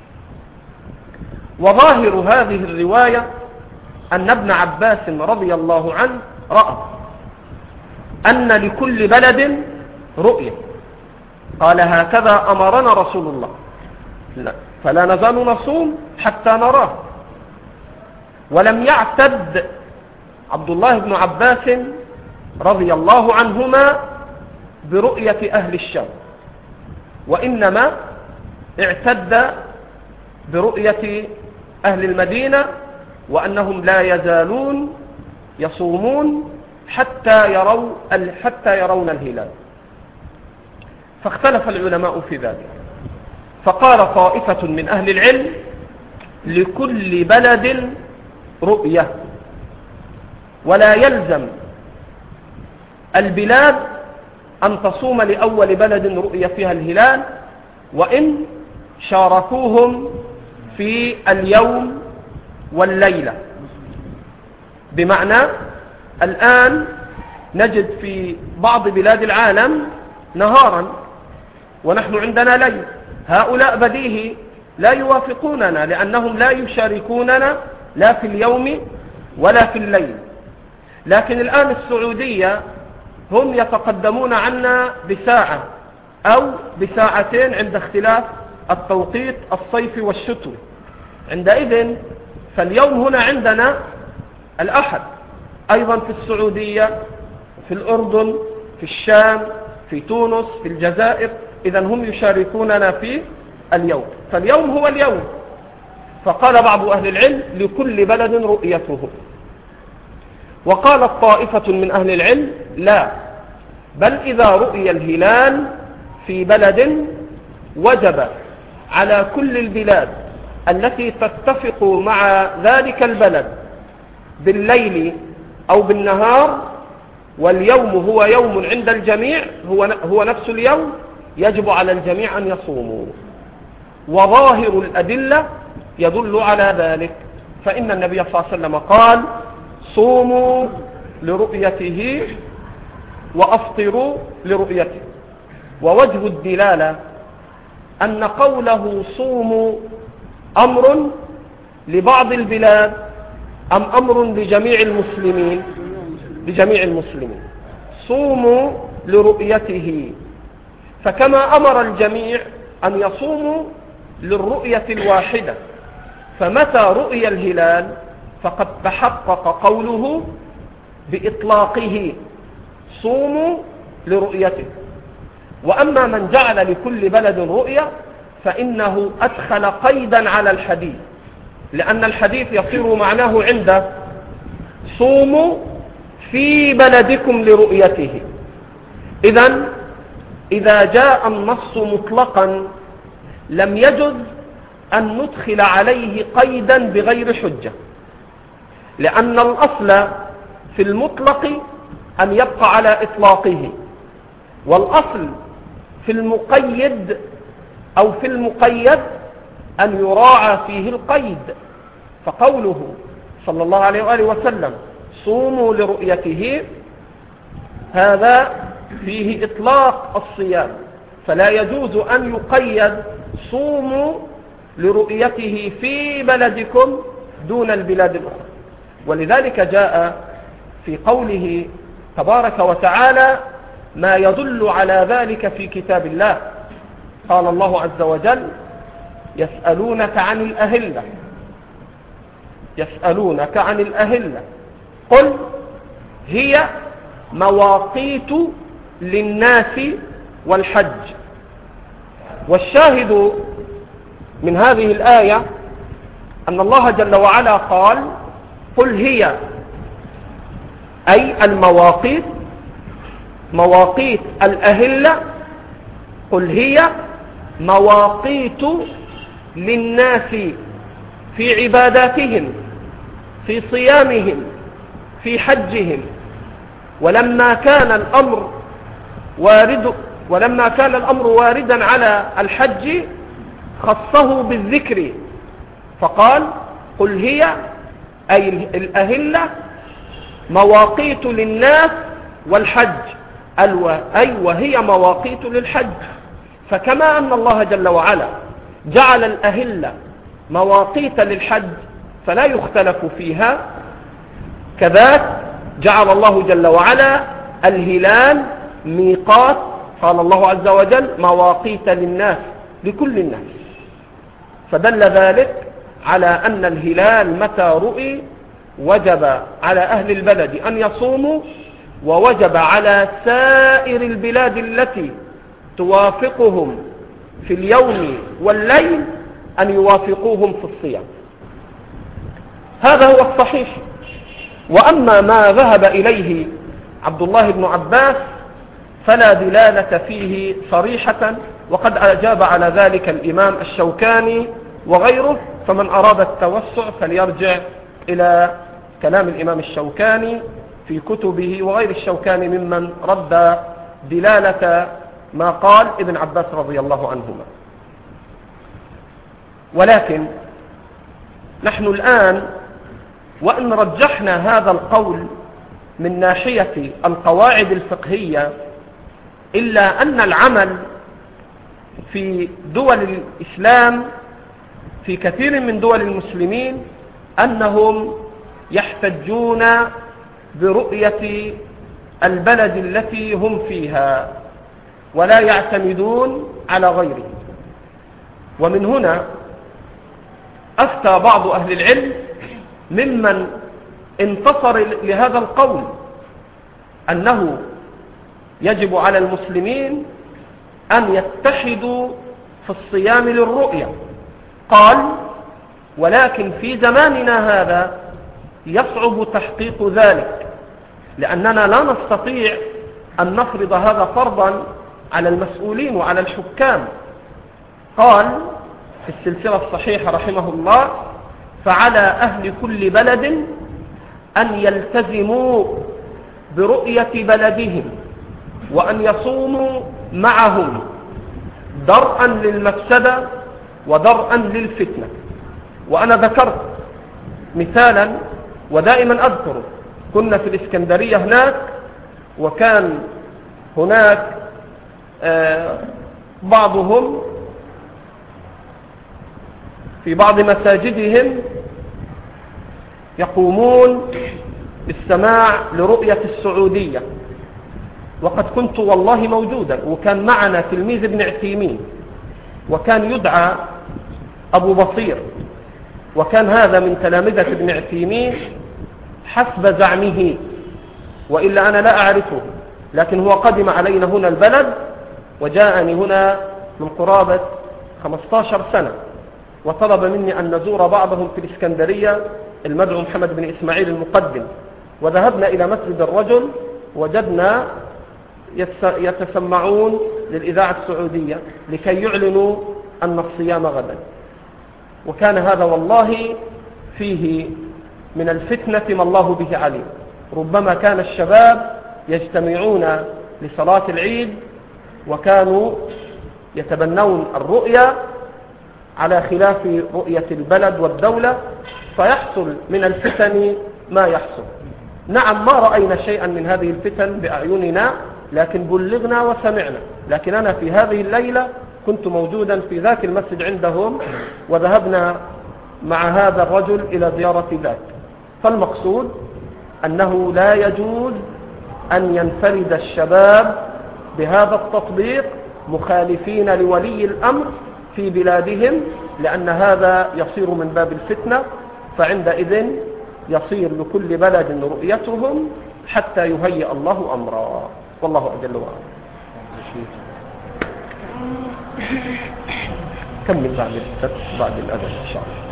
S1: وظاهر هذه الرواية أن ابن عباس رضي الله عنه رأى أن لكل بلد رؤية، قال: هكذا أمرنا رسول الله، فلا نزال نصوم حتى نراه. ولم يعتد عبد الله بن عباس رضي الله عنهما برؤية أهل الشام، وإنما اعتد برؤية أهل المدينة، وأنهم لا يزالون يصومون حتى يرون الهلال. فاختلف العلماء في ذلك، فقال طائفة من أهل العلم: لكل بلد رؤية، ولا يلزم البلاد أن تصوم لأول بلد رؤية فيها الهلال، وإن شاركوهم في اليوم والليلة. بمعنى الآن نجد في بعض بلاد العالم نهارا ونحن عندنا ليل، هؤلاء بديهي لا يوافقوننا، لأنهم لا يشاركوننا لا في اليوم ولا في الليل. لكن الآن السعودية هم يتقدمون عنا بساعة أو بساعتين عند اختلاف التوقيت الصيفي والشتوي. عندئذ فاليوم هنا عندنا الأحد، أيضا في السعودية، في الأردن، في الشام، في تونس، في الجزائر، إذن هم يشاركوننا في اليوم، فاليوم هو اليوم. فقال بعض أهل العلم: لكل بلد رؤيته. وقالت طائفة من أهل العلم: لا، بل إذا رؤي الهلال في بلد وجب على كل البلاد التي تتفق مع ذلك البلد بالليل أو بالنهار، واليوم هو يوم عند الجميع، هو نفس اليوم، يجب على الجميع أن يصوموا. وظاهر الأدلة يدل على ذلك، فإن النبي صلى الله عليه وسلم قال: صوموا لرؤيته وأفطروا لرؤيته. ووجه الدلالة أن قوله صوموا أمر لبعض البلاد أم أمر لجميع المسلمين؟ لجميع المسلمين. صوموا لرؤيته، فكما أمر الجميع أن يصوموا للرؤية الواحدة، فمتى رؤي الهلال فقد تحقق قوله بإطلاقه: صوموا لرؤيته. وأما من جعل لكل بلد رؤية فإنه أدخل قيدا على الحديث، لأن الحديث يصير معناه عنده: صوموا في بلدكم لرؤيته. إذن إذا جاء النص مطلقا لم يجز أن ندخل عليه قيدا بغير حجة، لأن الأصل في المطلق أن يبقى على إطلاقه، والأصل في المقيد أو في المقيد أن يراعى فيه القيد. فقوله صلى الله عليه وآله وسلم: صوموا لرؤيته، هذا فيه إطلاق الصيام، فلا يجوز أن يقيد: صوموا لرؤيته في بلدكم دون البلاد الأخرى. ولذلك جاء في قوله تبارك وتعالى ما يدل على ذلك في كتاب الله، قال الله عز وجل: يسألونك عن الأهلة، يسألونك عن الأهلة قل هي مواقيت للناس والحج. والشاهد من هذه الآية أن الله جل وعلا قال: قل هي، أي المواقيت، مواقيت الأهلة، قل هي مواقيت للناس في عباداتهم، في صيامهم، في حجهم. ولما كان الأمر واردا على الحج خصه بالذكر فقال: قل هي، أي الأهلة، مواقيت للناس والحج، أي وهي مواقيت للحج. فكما أن الله جل وعلا جعل الأهلة مواقيت للحج فلا يختلف فيها، كذلك جعل الله جل وعلا الهلال ميقات. قال الله عز وجل: مواقيت للناس، لكل الناس. فدل ذلك على أن الهلال متى رؤي وجب على أهل البلد أن يصوموا، ووجب على سائر البلاد التي توافقهم في اليوم والليل أن يوافقوهم في الصيام. هذا هو الصحيح. وأما ما ذهب إليه عبد الله بن عباس فلا دلالة فيه صريحة، وقد أجاب على ذلك الإمام الشوكاني وغيره. فمن أراد التوسع فليرجع إلى كلام الإمام الشوكاني في كتبه، وغير الشوكاني ممن رد دلالة ما قال ابن عباس رضي الله عنهما. ولكن نحن الآن وإن رجحنا هذا القول من ناحية القواعد الفقهية، إلا أن العمل في دول الإسلام، في كثير من دول المسلمين، أنهم يحتجون برؤية البلد التي هم فيها ولا يعتمدون على غيره. ومن هنا أفتى بعض أهل العلم ممن انتصر لهذا القول أنه يجب على المسلمين أن يتحدوا في الصيام للرؤية. قال: ولكن في زماننا هذا يصعب تحقيق ذلك، لأننا لا نستطيع أن نفرض هذا فرضا على المسؤولين وعلى الحكام. قال في السلسلة الصحيحة رحمه الله: فعلى أهل كل بلد أن يلتزموا برؤية بلدهم وأن يصوموا معهم درءا للمفسدة ودرءا للفتنة. وأنا ذكرت مثالا ودائما أذكره، كنا في الإسكندرية هناك، وكان هناك بعضهم في بعض مساجدهم يقومون بالسماع لرؤية السعودية، وقد كنت والله موجودا، وكان معنا تلميذ ابن عثيمين، وكان يدعى أبو بصير، وكان هذا من تلامذة ابن عثيمين حسب زعمه، وإلا أنا لا أعرفه، لكن هو قدم علينا هنا البلد وجاءني هنا من قرابة 15 سنة، وطلب مني أن نزور بعضهم في الإسكندرية، المدعو محمد بن إسماعيل المقدم. وذهبنا إلى مسجد الرجل، وجدنا يتسمعون للإذاعة السعودية لكي يعلنوا أن الصيام غدا. وكان هذا والله فيه من الفتنة ما الله به عليم. ربما كان الشباب يجتمعون لصلاة العيد وكانوا يتبنون الرؤيا على خلاف رؤية البلد والدولة، فيحصل من الفتن ما يحصل. نعم، ما رأينا شيئا من هذه الفتن بأعيننا، لكن بلغنا وسمعنا. لكن أنا في هذه الليلة كنت موجودا في ذاك المسجد عندهم، وذهبنا مع هذا الرجل إلى زيارة ذاك. فالمقصود أنه لا يجوز أن ينفرد الشباب بهذا التطبيق مخالفين لولي الأمر في بلادهم، لأن هذا يصير من باب الفتنة، فعندئذ يصير لكل بلد رؤيتهم حتى يهيئ الله أمرا. والله أجل وعلا. كمل بعد الأذان إن شاء الله.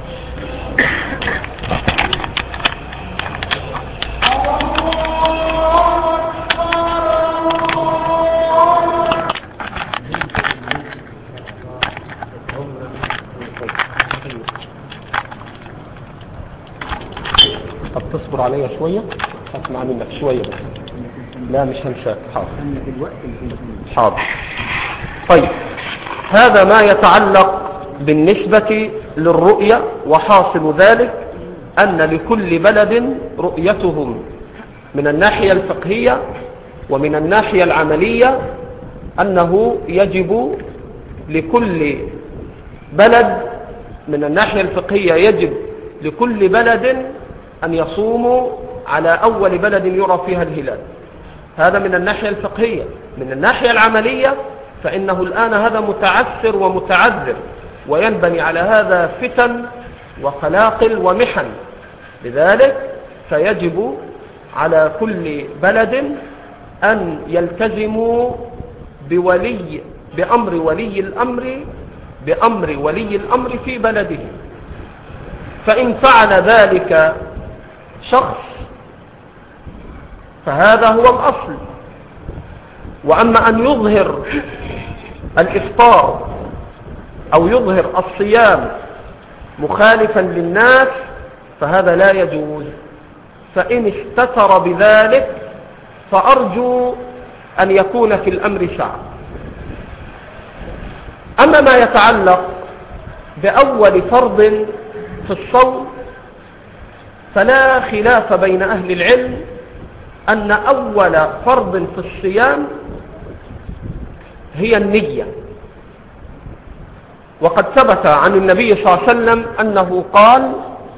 S1: طب تصبر عليا شوية، أسمع منك شوية بس. لا مش هنشاك. حاضر. طيب، هذا ما يتعلق بالنسبة للرؤية، وحاصل ذلك أن لكل بلد رؤيتهم من الناحية الفقهية ومن الناحية العملية، أنه يجب لكل بلد من الناحية الفقهية يجب لكل بلد أن يصوموا على أول بلد يرى فيها الهلال. هذا من الناحية الفقهية. من الناحية العملية فإنه الآن هذا متعثر ومتعذر، وينبني على هذا فتن وقلاقل ومحن. لذلك فيجب على كل بلد أن يلتزموا بأمر ولي الأمر في بلده. فإن فعل ذلك شخص فهذا هو الأصل. وأما أن يظهر الإفطار أو يظهر الصيام مخالفا للناس فهذا لا يجوز. فإن استتر بذلك فأرجو أن يكون في الأمر سعة. أما ما يتعلق بأول فرض في الصوم فلا خلاف بين أهل العلم أن أول فرض في الصيام هي النية. وقد ثبت عن النبي صلى الله عليه وسلم أنه قال: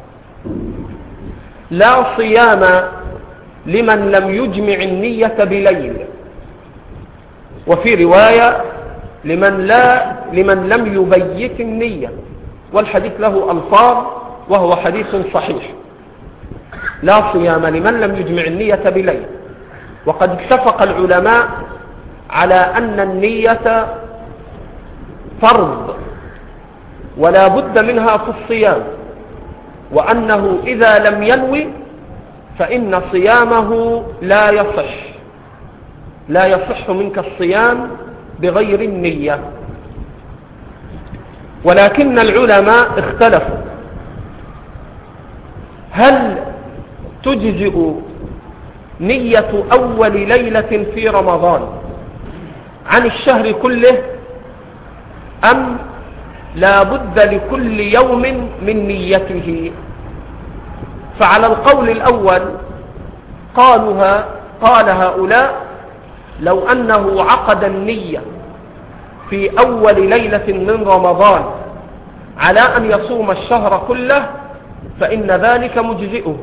S1: لا صيام لمن لم يجمع النية بليل، وفي رواية لمن لم يبيت النية، والحديث له ألفاظ وهو حديث صحيح. لا صيام لمن لم يجمع النية بليل. وقد اتفق العلماء على أن النية فرض ولا بد منها في الصيام، وأنه إذا لم ينوي فإن صيامه لا يصح منك الصيام بغير النية. ولكن العلماء اختلفوا: هل تجزئ نية أول ليلة في رمضان عن الشهر كله، أم لا بد لكل يوم من نيته؟ فعلى القول الأول قال هؤلاء: لو أنه عقد النية في أول ليلة من رمضان على أن يصوم الشهر كله فإن ذلك مجزئه.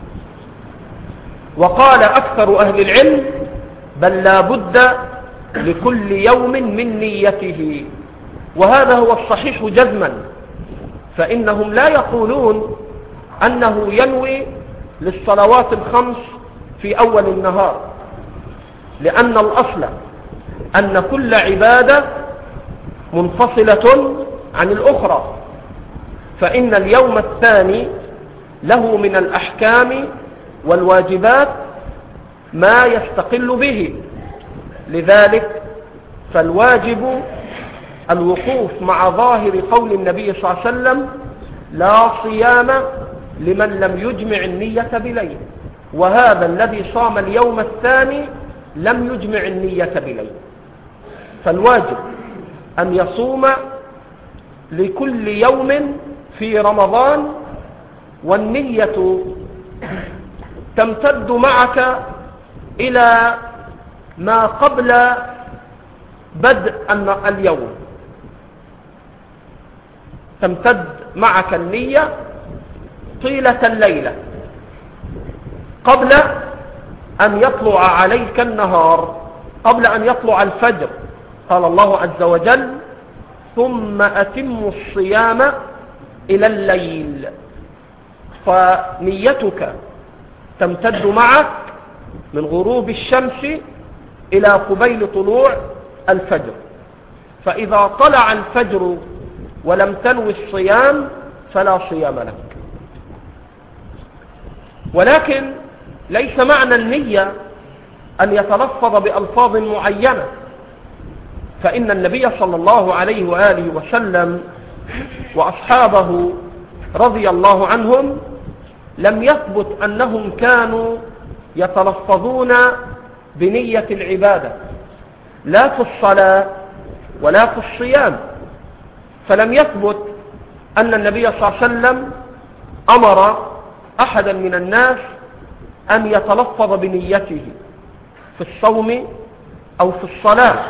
S1: وقال أكثر أهل العلم: بل لا بد لكل يوم من نيته. وهذا هو الصحيح جزما، فإنهم لا يقولون أنه ينوي للصلوات الخمس في أول النهار، لأن الأصل أن كل عبادة منفصلة عن الأخرى، فإن اليوم الثاني له من الأحكام والواجبات ما يستقل به. لذلك فالواجب الوقوف مع ظاهر قول النبي صلى الله عليه وسلم: لا صيام لمن لم يجمع النية بليل. وهذا الذي صام اليوم الثاني لم يجمع النية بليل. فالواجب أن يصوم لكل يوم في رمضان، والنية تمتد معك إلى ما قبل بدء اليوم. تمتد معك النية طيلة الليلة قبل أن يطلع عليك النهار، قبل أن يطلع الفجر، قال الله عز وجل: ثم أتموا الصيام إلى الليل. فنيتك تمتد معك من غروب الشمس إلى قبيل طلوع الفجر، فإذا طلع الفجر ولم تنوي الصيام فلا صيام لك. ولكن ليس معنى النية أن يتلفظ بألفاظ معينة، فإن النبي صلى الله عليه وآله وسلم وأصحابه رضي الله عنهم لم يثبت أنهم كانوا يتلفظون بنية العبادة لا في الصلاة ولا في الصيام. فلم يثبت أن النبي صلى الله عليه وسلم أمر أحدا من الناس أن يتلفظ بنيته في الصوم أو في الصلاة.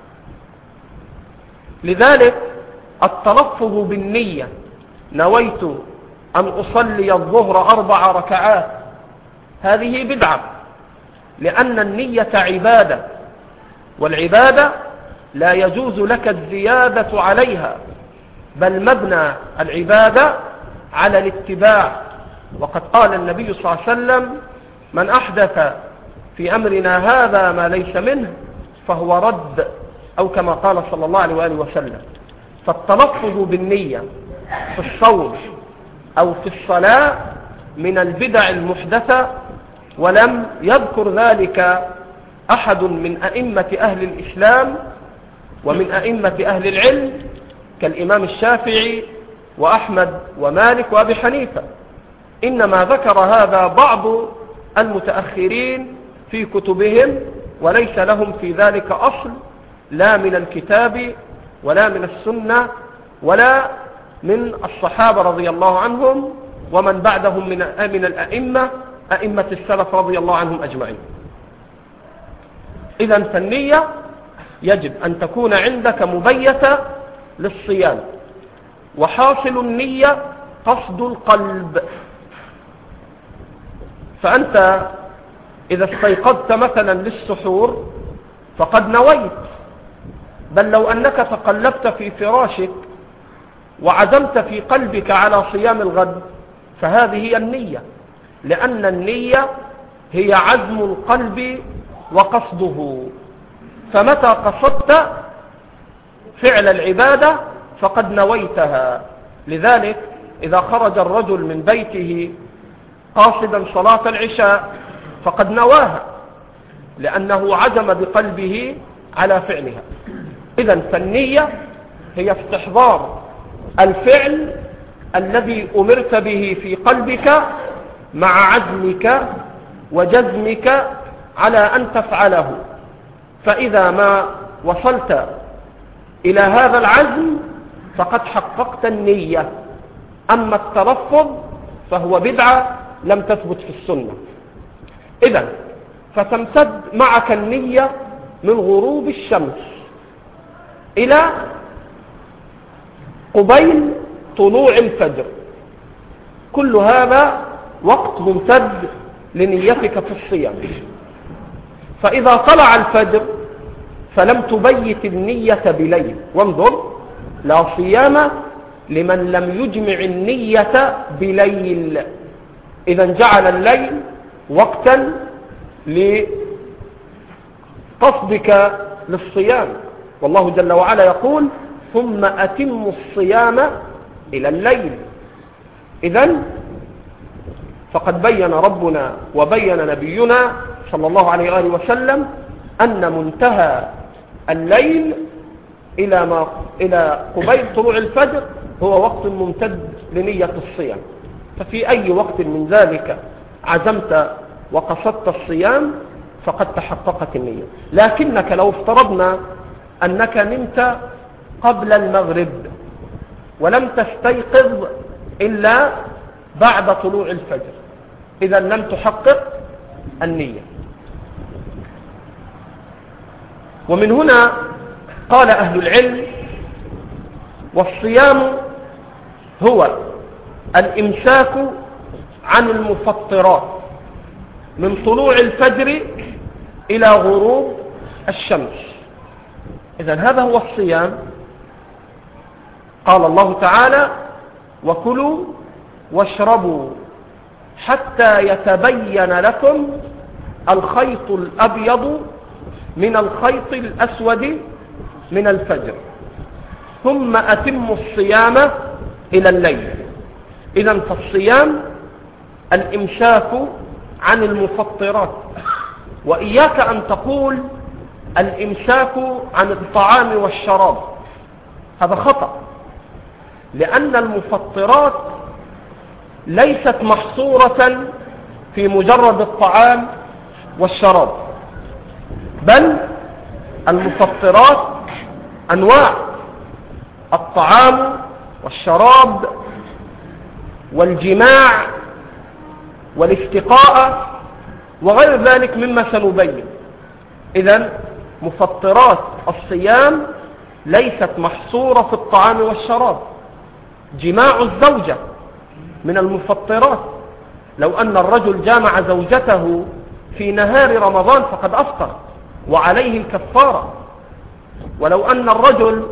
S1: لذلك التلفظ بالنية: نويت أن أصلي الظهر 4 ركعات، هذه بدعة، لأن النية عبادة، والعبادة لا يجوز لك الزيادة عليها، بل مبنى العبادة على الاتباع. وقد قال النبي صلى الله عليه وسلم: من أحدث في أمرنا هذا ما ليس منه فهو رد، أو كما قال صلى الله عليه وآله وسلم. فالتلفظ بالنية في الصوم أو في الصلاة من البدع المحدثة، ولم يذكر ذلك أحد من أئمة أهل الإسلام ومن أئمة أهل العلم كالإمام الشافعي وأحمد ومالك وأبي حنيفة، إنما ذكر هذا بعض المتأخرين في كتبهم، وليس لهم في ذلك أصل لا من الكتاب ولا من السنة ولا من الصحابة رضي الله عنهم ومن بعدهم من الأئمة أئمة السلف رضي الله عنهم أجمعين. إذن فالنية يجب أن تكون عندك مبيتة للصيام، وحاصل النية قصد القلب. فأنت إذا استيقظت مثلا للسحور فقد نويت، بل لو أنك تقلبت في فراشك وعزمت في قلبك على صيام الغد فهذه هي النية، لأن النية هي عزم القلب وقصده. فمتى قصدت فعل العبادة فقد نويتها. لذلك إذا خرج الرجل من بيته قاصدا صلاة العشاء فقد نواها، لأنه عزم بقلبه على فعلها. إذن فالنية هي استحضار الفعل الذي أمرت به في قلبك مع عزمك وجزمك على أن تفعله. فإذا ما وصلت إلى هذا العزم فقد حققت النية. أما التلفظ فهو بدعة لم تثبت في السنة. إذن فتمتد معك النية من غروب الشمس إلى قبيل طلوع الفجر، كل هذا وقت ممتد لنيتك في الصيام. فإذا طلع الفجر فلم تبيت النية بليل، وانظر: لا صيام لمن لم يجمع النية بليل. إذا جعل الليل وقتا لقصدك للصيام، والله جل وعلا يقول: ثم أتموا الصيام إلى الليل. إذن فقد بين ربنا وبين نبينا صلى الله عليه وآله وسلم أن منتهى الليل إلى قبيل طلوع الفجر هو وقت ممتد لنية الصيام. ففي أي وقت من ذلك عزمت وقصدت الصيام فقد تحققت النية. لكنك لو افترضنا أنك نمت قبل المغرب ولم تستيقظ إلا بعد طلوع الفجر، إذا لم تحقق النية. ومن هنا قال أهل العلم: والصيام هو الإمساك عن المفطرات من طلوع الفجر إلى غروب الشمس. إذن هذا هو الصيام. قال الله تعالى: وكلوا واشربوا حتى يتبين لكم الخيط الأبيض من الخيط الأسود من الفجر ثم أتموا الصيام إلى الليل. إذن فالصيام الإمساك عن المفطرات، وإياك أن تقول الإمساك عن الطعام والشراب، هذا خطأ، لأن المفطرات ليست محصورة في مجرد الطعام والشراب، بل المفطرات أنواع: الطعام والشراب والجماع والاستقاء وغير ذلك مما سنبين. إذن مفطرات الصيام ليست محصورة في الطعام والشراب. جماع الزوجة من المفطرات، لو أن الرجل جامع زوجته في نهار رمضان فقد أفطر وعليه الكفارة. ولو أن الرجل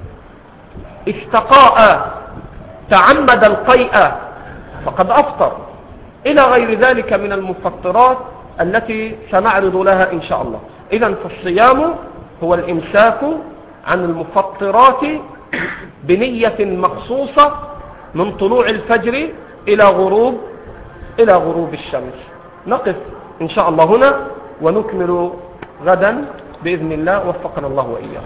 S1: استقاء تعمد القيء فقد أفطر، إلى غير ذلك من المفطرات التي سنعرض لها إن شاء الله. إذن فالصيام هو الإمساك عن المفطرات بنية مخصوصة من طلوع الفجر إلى غروب الشمس. نقف إن شاء الله هنا ونكمل غدا بإذن الله، وفقنا الله وإياه.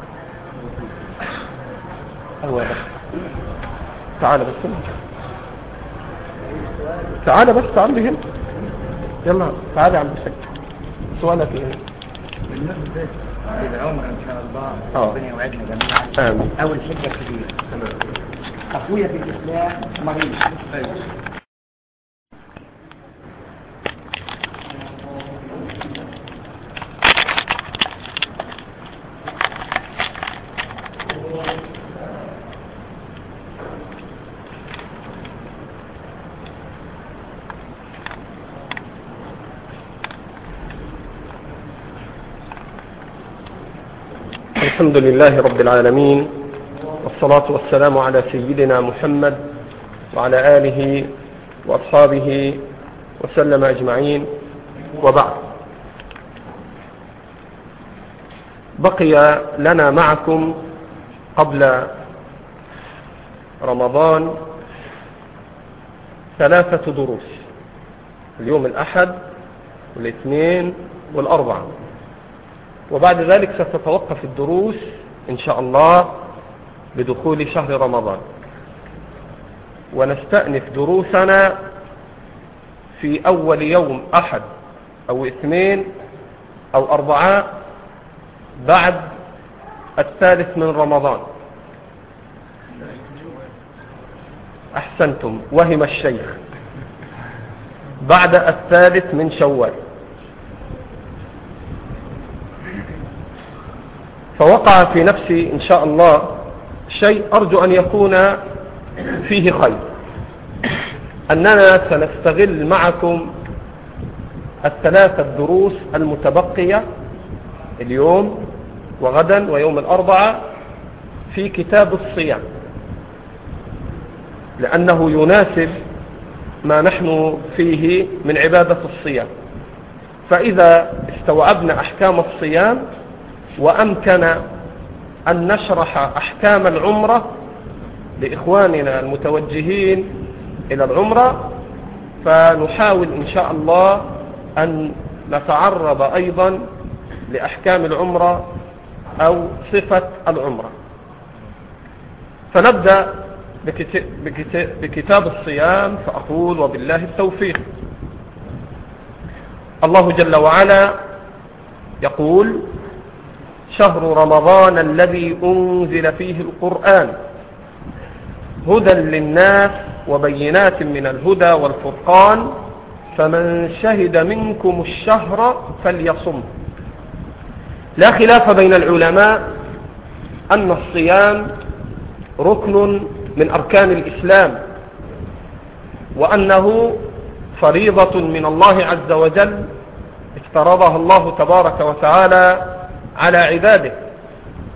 S1: تعال بس، تعال بس، تعال هنا، يلا تعال يا عم بسك. سؤالك ايه؟
S2: العمر ان شاء الله ربنا يوعدنا جميعا.
S1: امين.
S2: اول حجه كبيره. اخويا في الاسلام مريض.
S1: الحمد لله رب العالمين، والصلاة والسلام على سيدنا محمد وعلى آله وأصحابه وسلم أجمعين، وبعد. بقي لنا معكم قبل رمضان 3 دروس: اليوم الأحد والاثنين والأربعاء، وبعد ذلك ستتوقف الدروس إن شاء الله بدخول شهر رمضان، ونستأنف دروسنا في أول يوم أحد أو اثنين أو أربعاء بعد 3 من رمضان. أحسنتم، وهم الشيخ، بعد 3 من شوال. فوقع في نفسي إن شاء الله شيء أرجو أن يكون فيه خير، أننا سنستغل معكم 3 دروس المتبقية اليوم وغدا ويوم الأربعاء في كتاب الصيام، لأنه يناسب ما نحن فيه من عبادة الصيام. فإذا استوعبنا أحكام الصيام وأمكن أن نشرح أحكام العمرة لإخواننا المتوجهين إلى العمرة، فنحاول إن شاء الله أن نتعرض أيضا لأحكام العمرة أو صفة العمرة. فنبدأ بكتاب الصيام، فأقول وبالله التوفيق. الله جل وعلا يقول: شهر رمضان الذي أنزل فيه القرآن هدى للناس وبينات من الهدى والفرقان فمن شهد منكم الشهر فليصم. لا خلاف بين العلماء أن الصيام ركن من أركان الإسلام، وأنه فريضة من الله عز وجل افترضها الله تبارك وتعالى على عباده،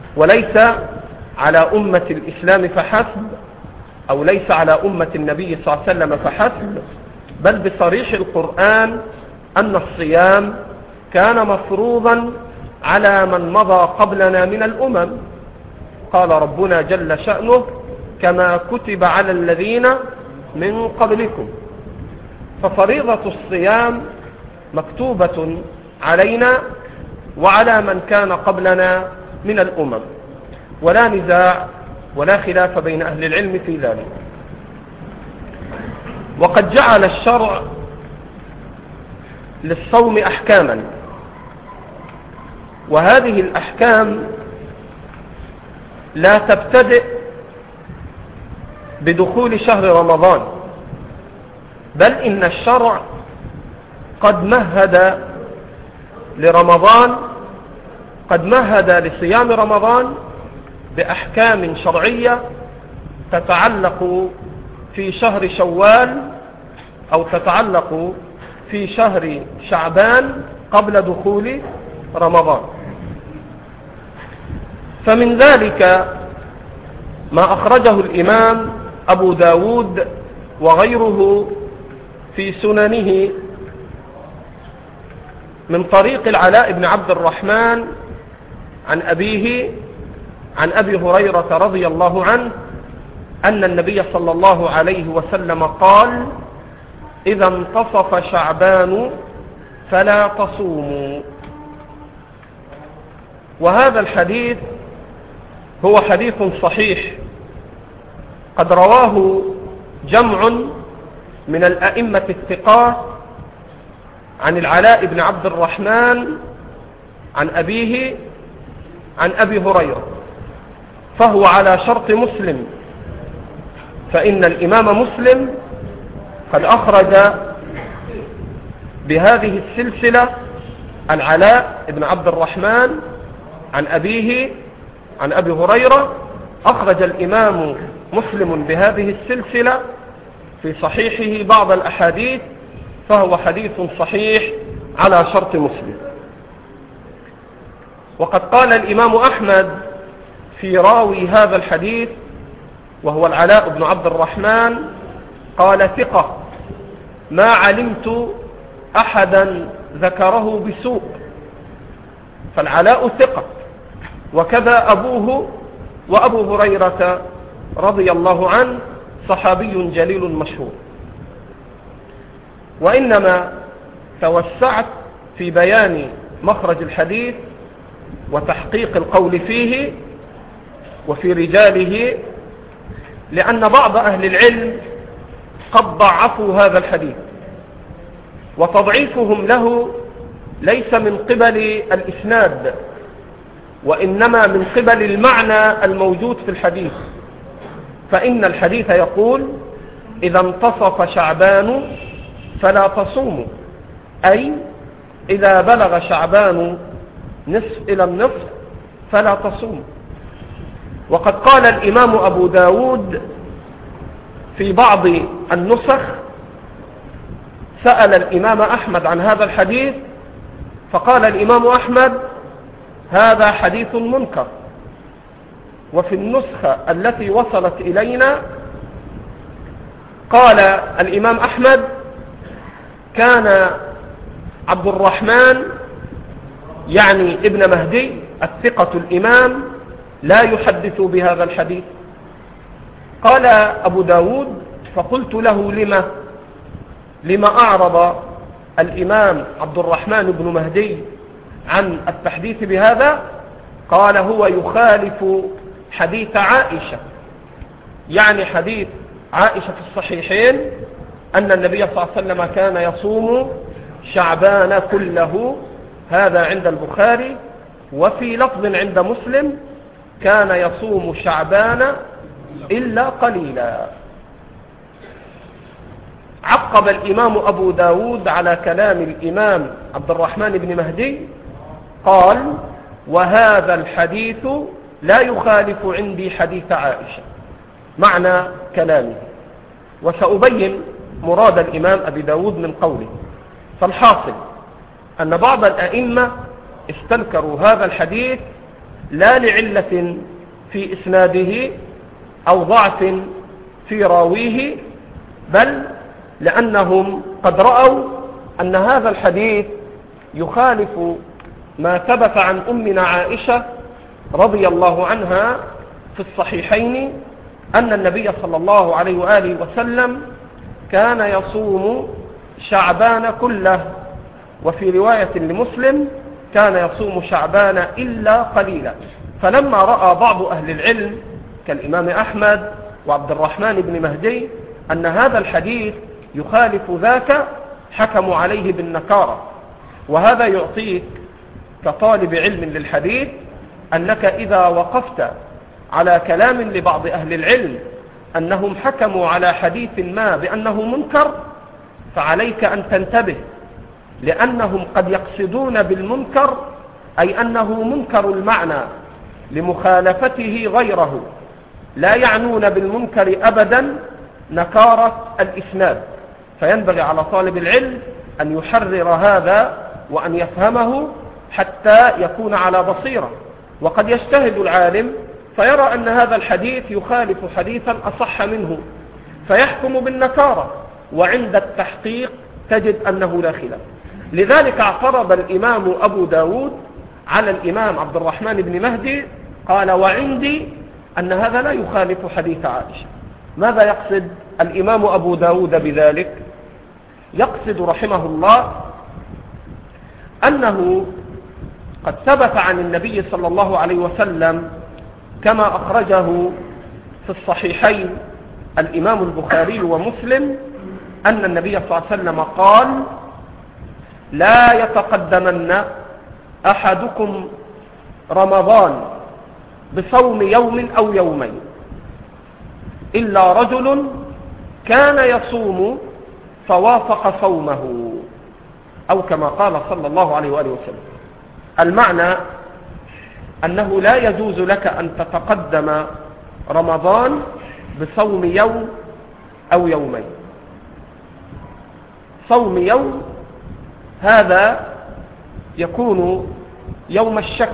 S1: وليس على أمة الإسلام فحسب، أو ليس على أمة النبي صلى الله عليه وسلم فحسب، بل بصريح القرآن أن الصيام كان مفروضا على من مضى قبلنا من الأمم. قال ربنا جل شأنه: كما كتب على الذين من قبلكم. ففريضة الصيام مكتوبة علينا وعلى من كان قبلنا من الأمم، ولا نزاع ولا خلاف بين أهل العلم في ذلك. وقد جعل الشرع للصوم أحكاما، وهذه الأحكام لا تبتدئ بدخول شهر رمضان، بل إن الشرع قد مهد لرمضان، قد مهد لصيام رمضان بأحكام شرعية تتعلق في شهر شوال، أو تتعلق في شهر شعبان قبل دخول رمضان. فمن ذلك ما أخرجه الإمام أبو داود وغيره في سننه من طريق العلاء بن عبد الرحمن عن أبيه عن أبي هريرة رضي الله عنه أن النبي صلى الله عليه وسلم قال: إذا انتصف شعبان فلا تصوموا. وهذا الحديث هو حديث صحيح قد رواه جمع من الأئمة الثقات عن العلاء بن عبد الرحمن عن أبيه عن أبي هريرة، فهو على شرط مسلم، فإن الإمام مسلم قد أخرج بهذه السلسلة العلاء بن عبد الرحمن عن أبيه عن أبي هريرة. أخرج الإمام مسلم بهذه السلسلة في صحيحه بعض الأحاديث، فهو حديث صحيح على شرط مسلم. وقد قال الإمام أحمد في راوي هذا الحديث وهو العلاء بن عبد الرحمن، قال: ثقة، ما علمت أحدا ذكره بسوء. فالعلاء ثقة، وكذا أبوه وأبو هريرة رضي الله عنه صحابي جليل مشهور. وإنما توسعت في بيان مخرج الحديث وتحقيق القول فيه وفي رجاله، لأن بعض أهل العلم قد ضعفوا هذا الحديث، وتضعيفهم له ليس من قبل الإسناد، وإنما من قبل المعنى الموجود في الحديث. فإن الحديث يقول: إذا انتصف شعبان فلا تصوموا، أي إذا بلغ شعبان نصف إلى النصف فلا تصوموا. وقد قال الإمام أبو داود في بعض النسخ، سأل الإمام أحمد عن هذا الحديث، فقال الإمام أحمد: هذا حديث منكر. وفي النسخة التي وصلت إلينا قال الإمام أحمد: كان عبد الرحمن يعني ابن مهدي الثقة الإمام لا يحدث بهذا الحديث. قال أبو داود: فقلت له: لما أعرض الإمام عبد الرحمن بن مهدي عن التحديث بهذا؟ قال: هو يخالف حديث عائشة، يعني حديث عائشة في الصحيحين أن النبي صلى الله عليه وسلم كان يصوم شعبان كله، هذا عند البخاري. وفي لفظ عند مسلم: كان يصوم شعبان إلا قليلا. عقب الإمام أبو داود على كلام الإمام عبد الرحمن بن مهدي قال: وهذا الحديث لا يخالف عندي حديث عائشة، معنى كلامه. وسأبين مراد الإمام أبي داود من قوله. فالحاصل أن بعض الأئمة استنكروا هذا الحديث لا لعلة في إسناده أو ضعف في راويه، بل لأنهم قد رأوا أن هذا الحديث يخالف ما ثبت عن أمنا عائشة رضي الله عنها في الصحيحين أن النبي صلى الله عليه وآله وسلم كان يصوم شعبان كله، وفي رواية لمسلم كان يصوم شعبان إلا قليلا. فلما رأى بعض أهل العلم كالإمام أحمد وعبد الرحمن بن مهدي أن هذا الحديث يخالف ذاك حكموا عليه بالنكارة. وهذا يعطيك كطالب علم للحديث أنك إذا وقفت على كلام لبعض أهل العلم أنهم حكموا على حديث ما بأنه منكر، فعليك أن تنتبه، لأنهم قد يقصدون بالمنكر أي أنه منكر المعنى لمخالفته غيره، لا يعنون بالمنكر أبدا نكارة الإسناد. فينبغي على طالب العلم أن يحرر هذا وأن يفهمه حتى يكون على بصيرة. وقد يجتهد العالم فيرى أن هذا الحديث يخالف حديثا أصح منه فيحكم بالنكارة، وعند التحقيق تجد أنه لا خلاف. لذلك اعترض الإمام أبو داود على الإمام عبد الرحمن بن مهدي، قال وعندي أن هذا لا يخالف حديث عائشة. ماذا يقصد الإمام أبو داود بذلك؟ يقصد رحمه الله أنه قد ثبت عن النبي صلى الله عليه وسلم كما أخرجه في الصحيحين الإمام البخاري ومسلم أن النبي صلى الله عليه وسلم قال لا يتقدمن أحدكم رمضان بصوم يوم أو يومين إلا رجل كان يصوم فوافق صومه، أو كما قال صلى الله عليه وآله وسلم. المعنى أنه لا يجوز لك أن تتقدم رمضان بصوم يوم أو يومين. صوم يوم هذا يكون يوم الشك،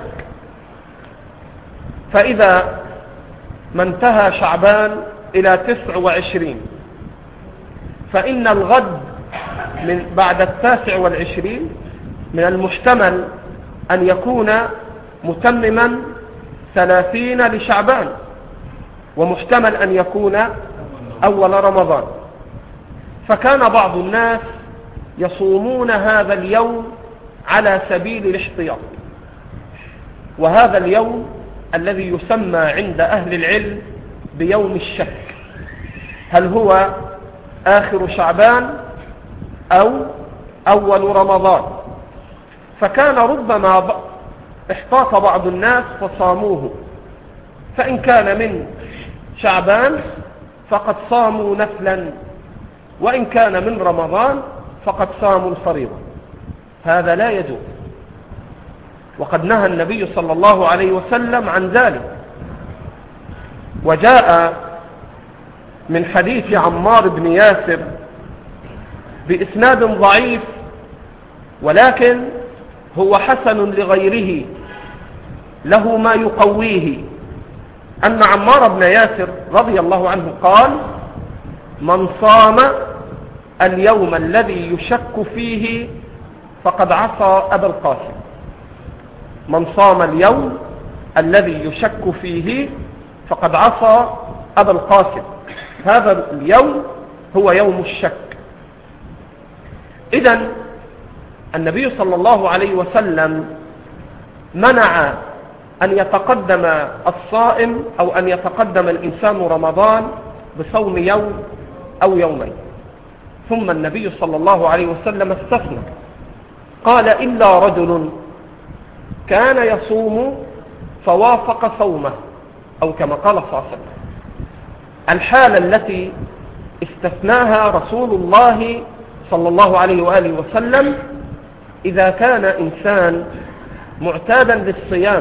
S1: فإذا ما انتهى شعبان إلى 29 فإن الغد من بعد 29 من المحتمل أن يكون متمما 30 لشعبان، ومحتمل أن يكون أول رمضان. فكان بعض الناس يصومون هذا اليوم على سبيل الاحتياط، وهذا اليوم الذي يسمى عند أهل العلم بيوم الشك، هل هو آخر شعبان أو أول رمضان. فكان ربما احتاط بعض الناس فصاموه، فإن كان من شعبان فقد صاموا نفلا، وإن كان من رمضان فقد صاموا الفريضة. هذا لا يجوز، وقد نهى النبي صلى الله عليه وسلم عن ذلك. وجاء من حديث عمار بن ياسر بإسناد ضعيف ولكن هو حسن لغيره له ما يقويه، أن عمار بن ياسر رضي الله عنه قال من صام اليوم الذي يشك فيه فقد عصى أبا القاسم. من صام اليوم الذي يشك فيه فقد عصى أبا القاسم. هذا اليوم هو يوم الشك. إذن النبي صلى الله عليه وسلم منع أن يتقدم الصائم أو أن يتقدم الإنسان رمضان بصوم يوم أو يومين. ثم النبي صلى الله عليه وسلم استثنى، قال إلا رجل كان يصوم فوافق صومه، أو كما قال صلى الله عليه وسلم. الحالة التي استثناها رسول الله صلى الله عليه وآله وسلم إذا كان إنسان معتادا للصيام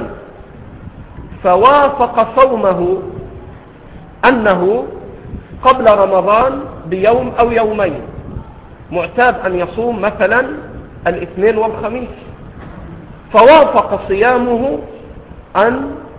S1: فوافق صومه أنه قبل رمضان بيوم أو يومين، معتاد أن يصوم مثلا الاثنين والخميس، فوافق صيامه أن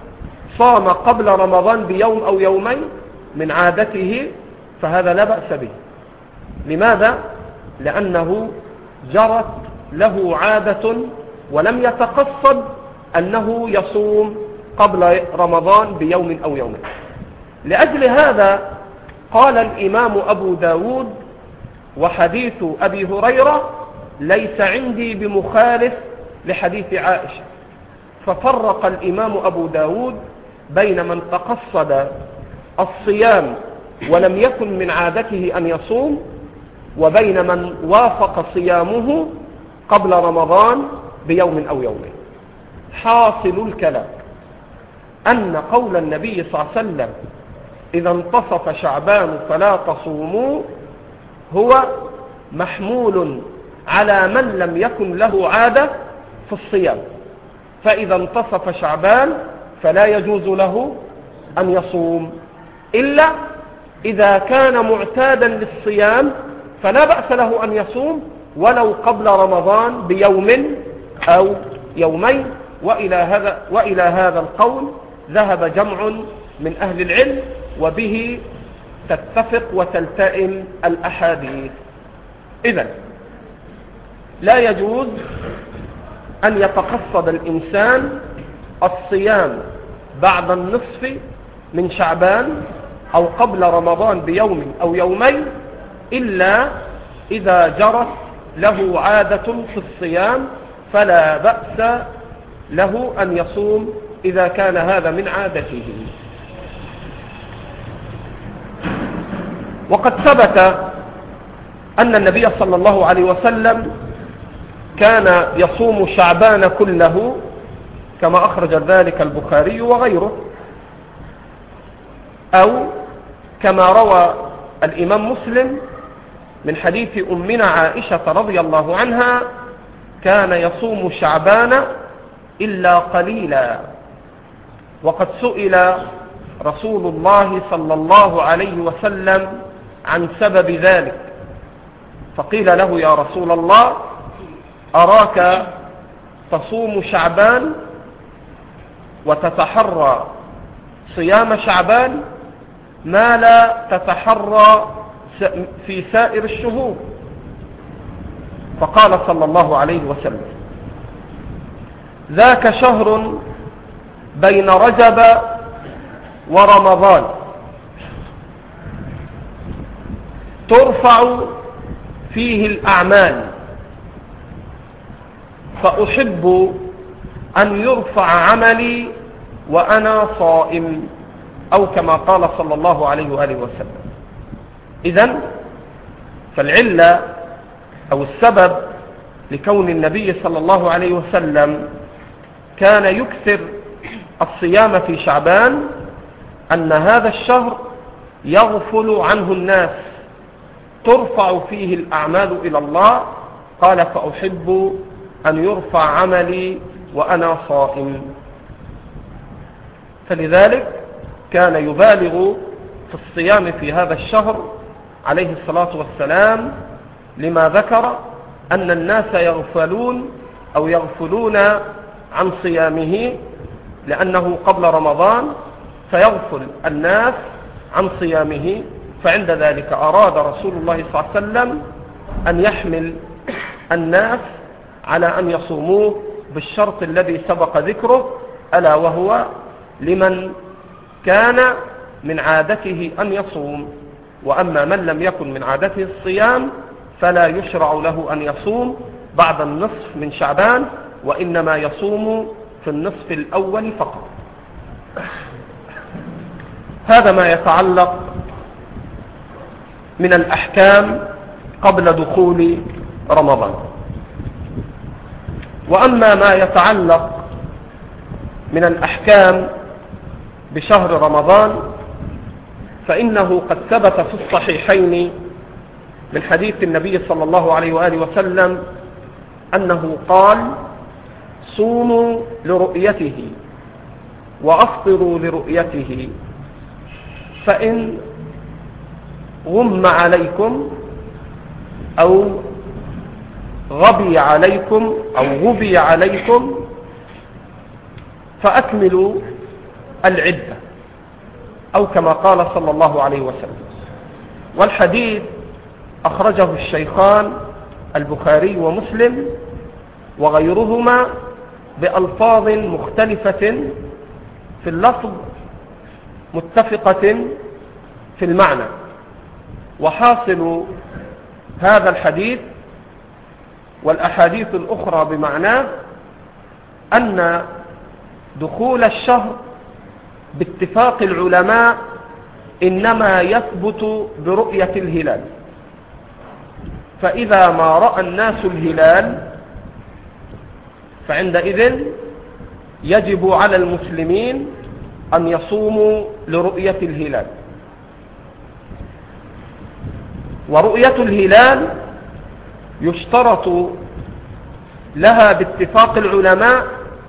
S1: صام قبل رمضان بيوم أو يومين من عادته فهذا لا بأس به. لماذا؟ لأنه جرت له عادة ولم يتقصد أنه يصوم قبل رمضان بيوم أو يومين. لأجل هذا قال الإمام أبو داود: وحديث أبي هريرة ليس عندي بمخالف لحديث عائشة. ففرق الإمام أبو داود بين من تقصد الصيام ولم يكن من عادته أن يصوم، وبين من وافق صيامه قبل رمضان بيوم أو يومين. حاصل الكلام أن قول النبي صلى الله عليه وسلم: إذا انتصف شعبان فلا تصوموا، هو محمول على من لم يكن له عادة في الصيام، فإذا انتصف شعبان فلا يجوز له أن يصوم، إلا إذا كان معتادا للصيام فلا بأس له أن يصوم ولو قبل رمضان بيوم أو يومين. وإلى هذا القول ذهب جمع من أهل العلم، وبه تتفق وتلتئم الأحاديث. إذن لا يجوز أن يتقصد الإنسان الصيام بعد النصف من شعبان أو قبل رمضان بيوم أو يومين، إلا إذا جرت له عادة في الصيام فلا بأس له أن يصوم إذا كان هذا من عادته. وقد ثبت أن النبي صلى الله عليه وسلم كان يصوم شعبان كله، كما أخرج ذلك البخاري وغيره، أو كما روى الإمام مسلم من حديث أمنا عائشة رضي الله عنها: كان يصوم شعبان إلا قليلا. وقد سئل رسول الله صلى الله عليه وسلم عن سبب ذلك، فقيل له: يا رسول الله، أراك تصوم شعبان وتتحرى صيام شعبان ما لا تتحرى في سائر الشهور. فقال صلى الله عليه وسلم: ذاك شهر بين رجب ورمضان ترفع فيه الأعمال، فأحب أن يرفع عملي وأنا صائم، أو كما قال صلى الله عليه وآله وسلم. إذن فالعلة أو السبب لكون النبي صلى الله عليه وسلم كان يكثر الصيام في شعبان أن هذا الشهر يغفل عنه الناس، ترفع فيه الأعمال إلى الله. قال: فأحب أن يرفع عملي وأنا صائم. فلذلك كان يبالغ في الصيام في هذا الشهر عليه الصلاة والسلام، لما ذكر أن الناس يغفلون عن صيامه، لأنه قبل رمضان فيغفل الناس عن صيامه. فعند ذلك أراد رسول الله صلى الله عليه وسلم أن يحمل الناس على أن يصوموه بالشرط الذي سبق ذكره، ألا وهو لمن كان من عادته أن يصوم. وأما من لم يكن من عادته الصيام فلا يشرع له أن يصوم بعد النصف من شعبان، وإنما يصوم في النصف الأول فقط. هذا ما يتعلق من الأحكام قبل دخول رمضان. وأما ما يتعلق من الأحكام بشهر رمضان فإنه قد ثبت في الصحيحين من حديث النبي صلى الله عليه وآله وسلم أنه قال: صوموا لرؤيته وأفطروا لرؤيته، فإن غم عليكم أو غبي عليكم فأكملوا العدة، أو كما قال صلى الله عليه وسلم. والحديث أخرجه الشيخان البخاري ومسلم وغيرهما بألفاظ مختلفة في اللفظ متفقة في المعنى. وحاصل هذا الحديث والأحاديث الأخرى بمعناه أن دخول الشهر باتفاق العلماء إنما يثبت برؤية الهلال، فإذا ما رأى الناس الهلال فعندئذ يجب على المسلمين أن يصوموا لرؤية الهلال. ورؤية الهلال يشترط لها باتفاق العلماء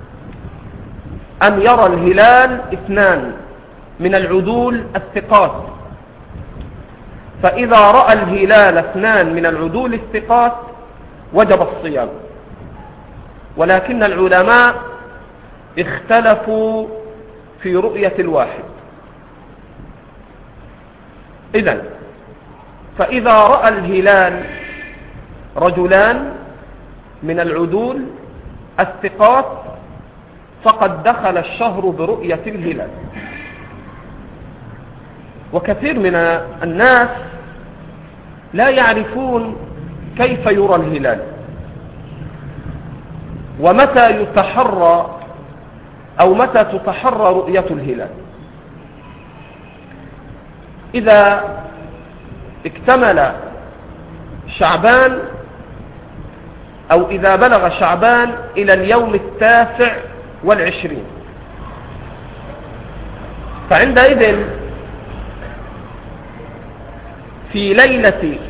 S1: أن يرى الهلال 2 من العدول الثقات، فإذا رأى الهلال 2 من العدول الثقات وجب الصيام. ولكن العلماء اختلفوا في رؤية الواحد. إذن فإذا رأى الهلال رجلان من العدول الثقات فقد دخل الشهر برؤية الهلال. وكثير من الناس لا يعرفون كيف يرى الهلال ومتى يتحرى أو متى تتحرى رؤية الهلال. إذا اكتمل شعبان أو إذا بلغ شعبان إلى اليوم 29 فعندئذ في ليلة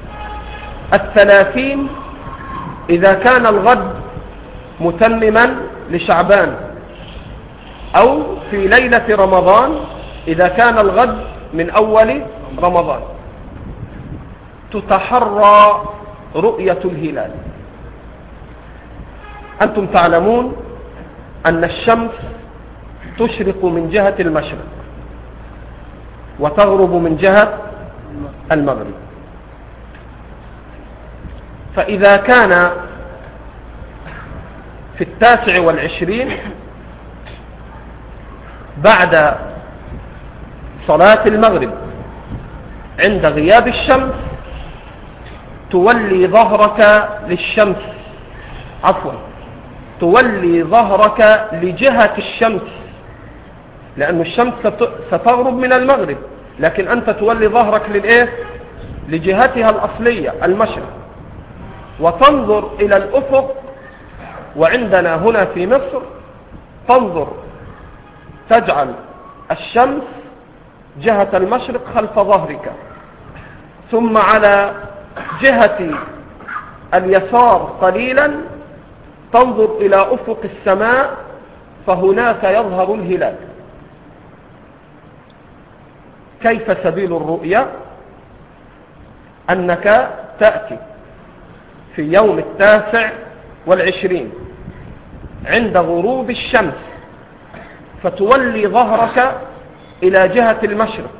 S1: 30 إذا كان الغد متمما لشعبان، أو في ليلة رمضان إذا كان الغد من أول رمضان، تتحرى رؤية الهلال. أنتم تعلمون أن الشمس تشرق من جهة المشرق وتغرب من جهة المغرب، فإذا كان في 29 بعد صلاة المغرب عند غياب الشمس تولي ظهرك للشمس، تولي ظهرك لجهة الشمس، لأن الشمس ستغرب من المغرب، لكن أنت تولي ظهرك للإيه؟ لجهتها الأصلية المشرق، وتنظر إلى الأفق. وعندنا هنا في مصر تنظر تجعل الشمس جهة المشرق خلف ظهرك، ثم على جهة اليسار قليلا تنظر إلى أفق السماء فهناك يظهر الهلال. كيف سبيل الرؤية؟ أنك تأتي في يوم 29 عند غروب الشمس فتولي ظهرك إلى جهة المشرق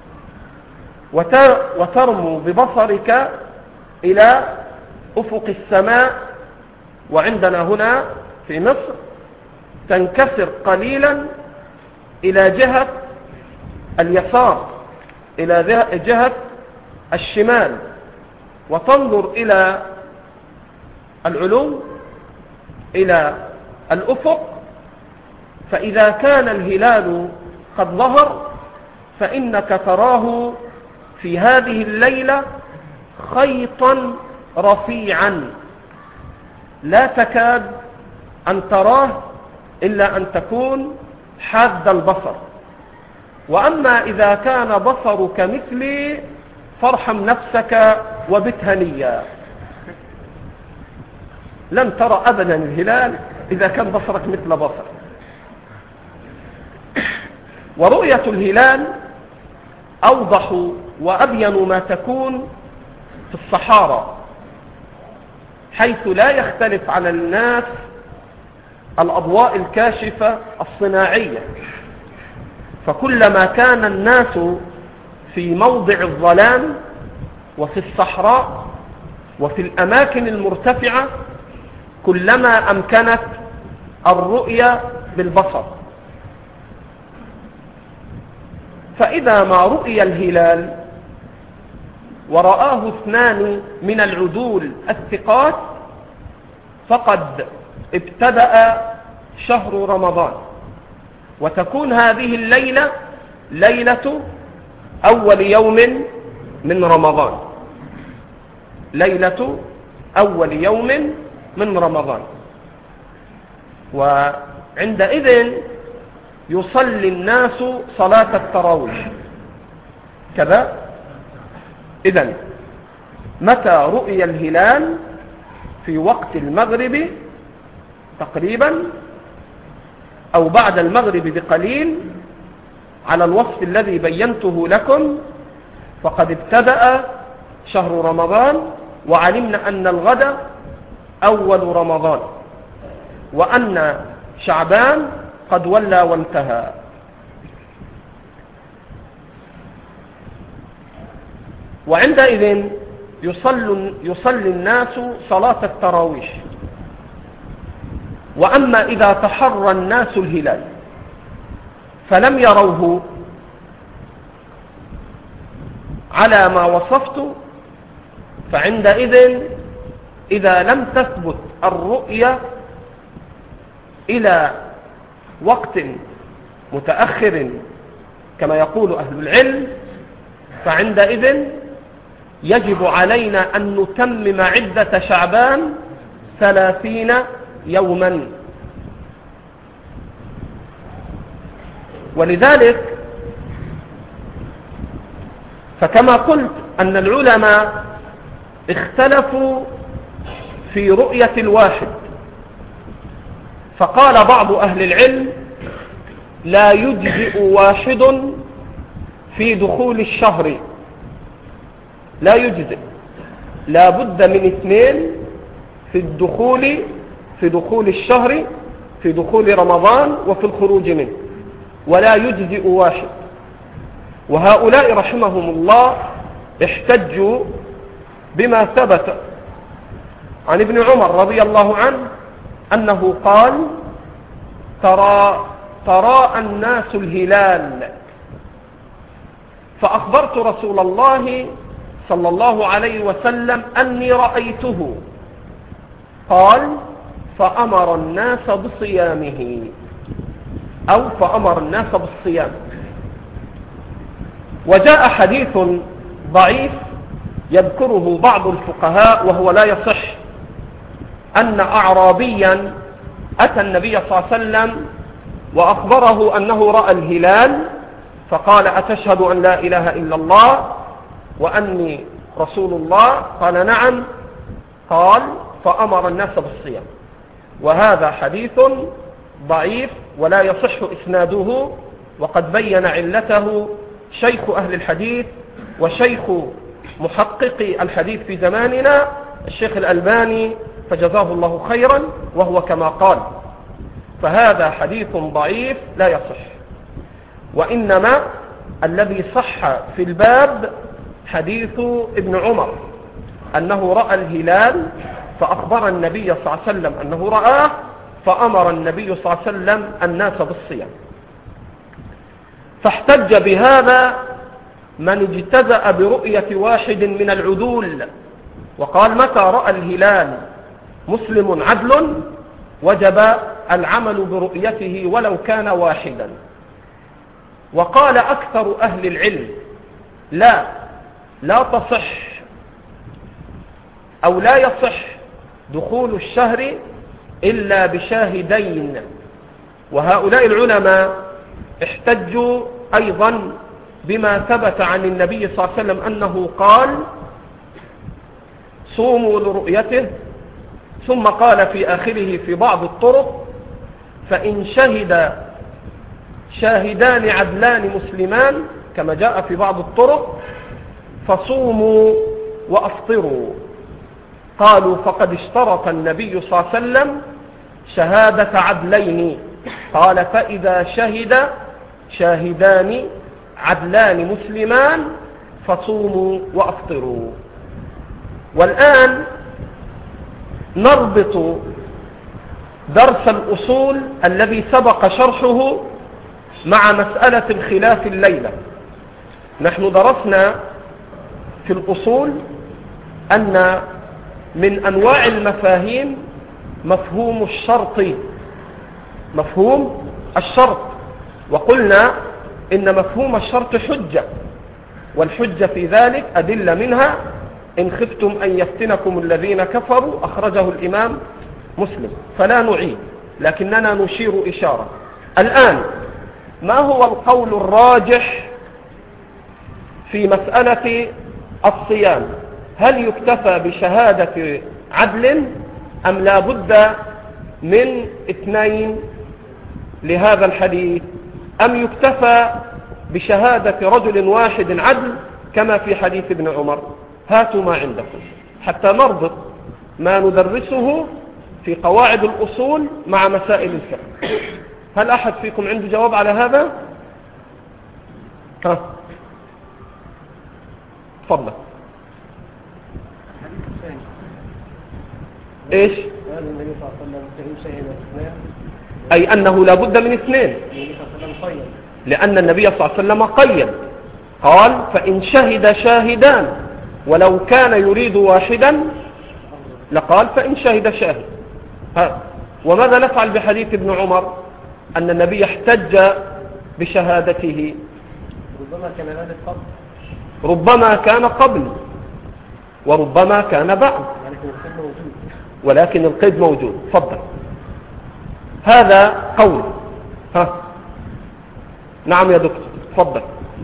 S1: وترمو ببصرك إلى أفق السماء. وعندنا هنا في مصر تنكسر قليلا إلى جهة اليسار، إلى جهة الشمال، وتنظر إلى العلو إلى الأفق. فإذا كان الهلال قد ظهر فإنك تراه في هذه الليلة خيطا رفيعا لا تكاد أن تراه إلا أن تكون حاد البصر. وأما إذا كان بصرك مثلي فارحم نفسك وبت هنيا، لن ترى أبدا الهلال إذا كان بصرك مثل بصر. ورؤية الهلال أوضح وأبين ما تكون في الصحارى، حيث لا يختلف على الناس الأضواء الكاشفة الصناعية فكلما كان الناس في موضع الظلام وفي الصحراء وفي الأماكن المرتفعة كلما أمكنت الرؤية بالبصر. فإذا ما رؤي الهلال ورآه 2 من العدول الثقات فقد ابتدأ شهر رمضان، وتكون هذه الليلة ليلة أول يوم من رمضان، ليلة أول يوم من رمضان. وعندئذ يصلي الناس صلاة التراويح كذا. إذن متى رؤي الهلال؟ في وقت المغرب تقريبا أو بعد المغرب بقليل على الوصف الذي بينته لكم، فقد ابتدأ شهر رمضان، وعلمنا أن الغد أول رمضان، وأن شعبان قد ولى وانتهى. وعندئذ يصلي الناس صلاة التراويح. وأما إذا تحرى الناس الهلال فلم يروه على ما وصفت، فعندئذ إذا لم تثبت الرؤية إلى وقت متأخر كما يقول أهل العلم، فعندئذ يجب علينا أن نتمم عدة شعبان 30 يوما. ولذلك فكما قلت أن العلماء اختلفوا في رؤية الواحد، فقال بعض أهل العلم لا يجزئ واحد في دخول الشهر، لا يجزئ، لا بد من 2 في دخول الشهر، في دخول رمضان وفي الخروج منه، ولا يجزئ واحد. وهؤلاء رحمهم الله احتجوا بما ثبت عن ابن عمر رضي الله عنه أنه قال تراءى الناس الهلال فأخبرت رسول الله صلى الله عليه وسلم أني رأيته، قال فأمر الناس بصيامه، أو فأمر الناس بالصيام. وجاء حديث ضعيف يذكره بعض الفقهاء وهو لا يصح، أن أعرابيا أتى النبي صلى الله عليه وسلم وأخبره أنه رأى الهلال، فقال أتشهد أن لا إله إلا الله وأني رسول الله؟ قال نعم. قال فأمر الناس بالصيام. وهذا حديث ضعيف ولا يصح إسناده، وقد بين علته شيخ أهل الحديث وشيخ محققي الحديث في زماننا الشيخ الألباني فجزاه الله خيرا، وهو كما قال. فهذا حديث ضعيف لا يصح، وإنما الذي صح في الباب حديث ابن عمر أنه رأى الهلال فأخبر النبي صلى الله عليه وسلم أنه رآه، فأمر النبي صلى الله عليه وسلم الناس بالصيام. فاحتج بهذا من اجتزأ برؤية واحد من العدول، وقال متى رأى الهلال مسلم عدل وجب العمل برؤيته ولو كان واحدا. وقال أكثر أهل العلم لا تصح أو لا يصح دخول الشهر إلا بشاهدين. وهؤلاء العلماء احتجوا أيضا بما ثبت عن النبي صلى الله عليه وسلم أنه قال صوموا لرؤيته، ثم قال في آخره في بعض الطرق فإن شهد شاهدان عدلان مسلمان كما جاء في بعض الطرق فصوموا وأفطروا. قالوا فقد اشترط النبي صلى الله عليه وسلم شهادة عدلين، قال فإذا شهد شاهدان عدلان مسلمان فصوموا وأفطروا. والآن نربط درس الأصول الذي سبق شرحه مع مسألة الخلاف الليلة. نحن درسنا في الأصول أن من أنواع المفاهيم مفهوم الشرط، وقلنا إن مفهوم الشرط حجة، والحجة في ذلك أدلة منها إن خفتم أن يفتنكم الذين كفروا، أخرجه الإمام مسلم، فلا نعيد لكننا نشير إشارة. الآن ما هو القول الراجح في مسألة الصيام؟ هل يكتفى بشهادة عدل أم لا بد من 2 لهذا الحديث، أم يكتفى بشهادة رجل واحد عدل كما في حديث ابن عمر؟ هاتوا ما عندكم حتى نربط ما ندرسه في قواعد الأصول مع مسائل الفقه. هل أحد فيكم عنده جواب على هذا؟ تفضل. ايش؟ أي أنه لا بد من 2، لأن النبي صلى الله عليه وسلم قيد، قال فإن شهد شاهدان، ولو كان يريد واحدا لقال فإن شهد شاهد. وماذا نفعل بحديث ابن عمر أن النبي احتج بشهادته؟ ربما كان قبل وربما كان بعد، ولكن القيد موجود. تفضل. هذا قول. نعم يا دكتور، تفضل.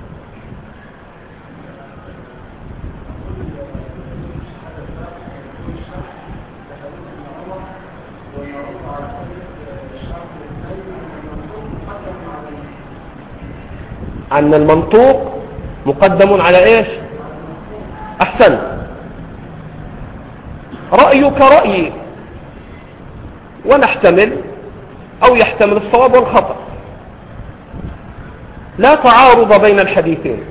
S1: أن المنطوق مقدم على إيش؟ أحسن. رأيك رأيي، ونحتمل أو يحتمل الصواب والخطأ، لا تعارض بين الحديثين.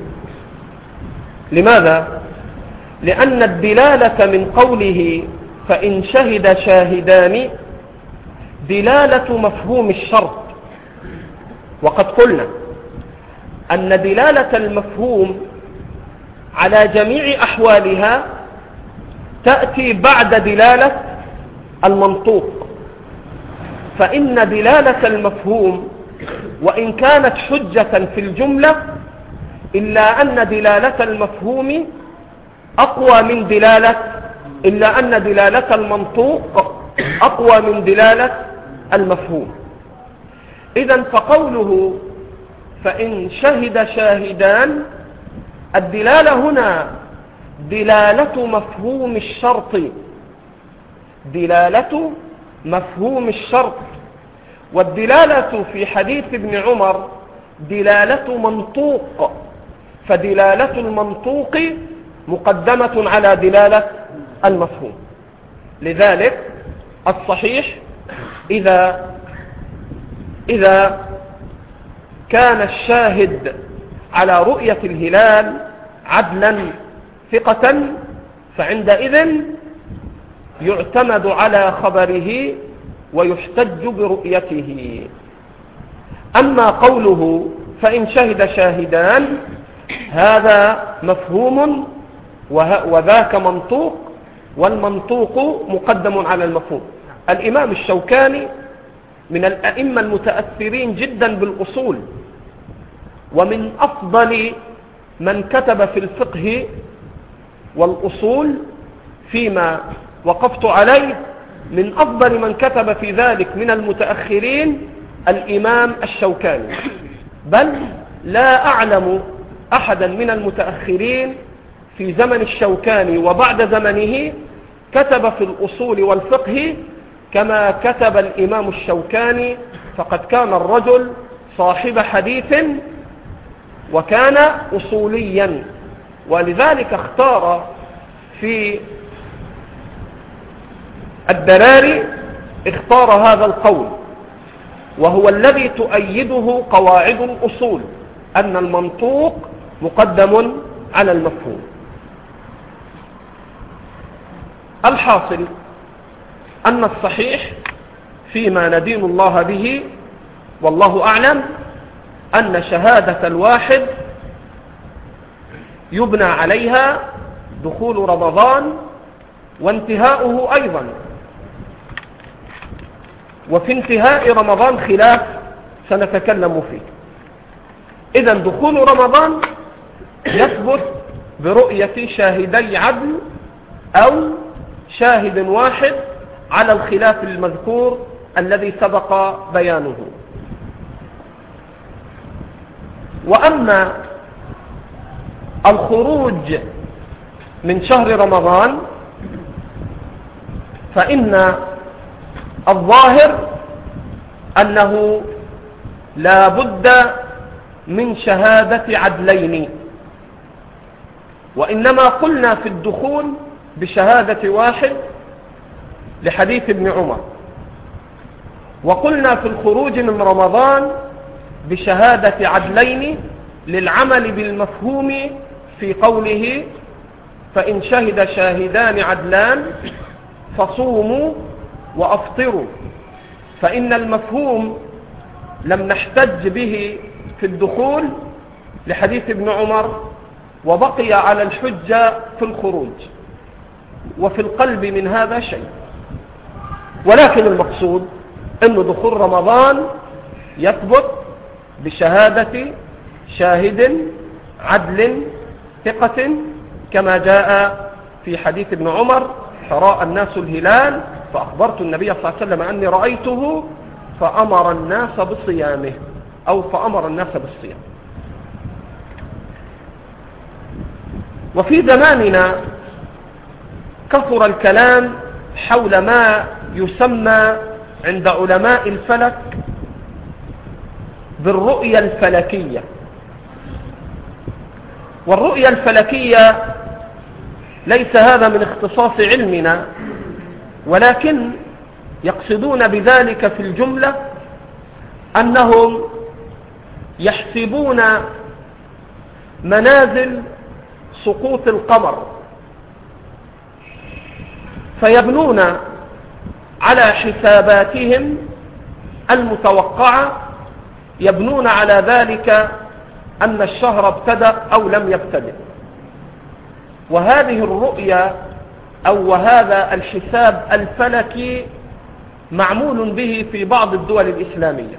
S1: لماذا؟ لأن الدلالة من قوله فإن شهد شاهدان دلالة مفهوم الشرط، وقد قلنا أن دلالة المفهوم على جميع أحوالها تأتي بعد دلالة المنطوق. فإن دلالة المفهوم وإن كانت حجة في الجملة، إلا أن دلالة المفهوم أقوى من إلا أن دلالة المنطوق أقوى من دلالة المفهوم. إذن فقوله فإن شهد شاهدان، الدلالة هنا دلالة مفهوم الشرط، دلالة مفهوم الشرط. والدلالة في حديث ابن عمر دلالة منطوق، فدلالة المنطوق مقدمة على دلالة المفهوم. لذلك الصحيح إذا كان الشاهد على رؤية الهلال عدلا ثقة، فعندئذ يعتمد على خبره ويحتج برؤيته. أما قوله فإن شهد شاهدان، هذا مفهوم وذاك منطوق، والمنطوق مقدم على المفهوم. الإمام الشوكاني من الأئمة المتأثرين جدا بالأصول، ومن أفضل من كتب في الفقه والأصول فيما وقفت عليه، من أفضل من كتب في ذلك من المتأخرين الإمام الشوكاني. بل لا أعلم أحدا من المتأخرين في زمن الشوكاني وبعد زمنه كتب في الأصول والفقه كما كتب الإمام الشوكاني. فقد كان الرجل صاحب حديث وكان أصوليا، ولذلك اختار في الدراري اختار هذا القول، وهو الذي تؤيده قواعد الأصول أن المنطوق مقدم على المفهوم. الحاصل أن الصحيح فيما ندين الله به والله أعلم أن شهادة الواحد يبنى عليها دخول رمضان وانتهاؤه أيضا، وفي انتهاء رمضان خلاف سنتكلم فيه. إذن دخول رمضان يثبت برؤية شاهدي عدل أو شاهد واحد على الخلاف المذكور الذي سبق بيانه. وأما الخروج من شهر رمضان فإن الظاهر أنه لا بد من شهادة عدلين، وإنما قلنا في الدخول بشهادة واحد لحديث ابن عمر، وقلنا في الخروج من رمضان بشهادة عدلين للعمل بالمفهوم في قوله فإن شهد شاهدان عدلان فصوموا وأفطروا، فإن المفهوم لم نحتج به في الدخول لحديث ابن عمر، وبقي على الحجة في الخروج، وفي القلب من هذا شيء. ولكن المقصود أن دخول رمضان يثبت بشهادة شاهد عدل ثقة كما جاء في حديث ابن عمر فرأى الناس الهلال فأخبرت النبي صلى الله عليه وسلم أني رأيته فأمر الناس بصيامه، أو فأمر الناس بالصيام. وفي زماننا كثر الكلام حول ما يسمى عند علماء الفلك بالرؤية الفلكية. والرؤية الفلكية ليس هذا من اختصاص علمنا، ولكن يقصدون بذلك في الجملة أنهم يحسبون منازل سقوط القمر، فيبنون على حساباتهم المتوقعة، يبنون على ذلك أن الشهر ابتدأ أو لم يبتدأ. وهذه الرؤية أو وهذا الحساب الفلكي معمول به في بعض الدول الإسلامية،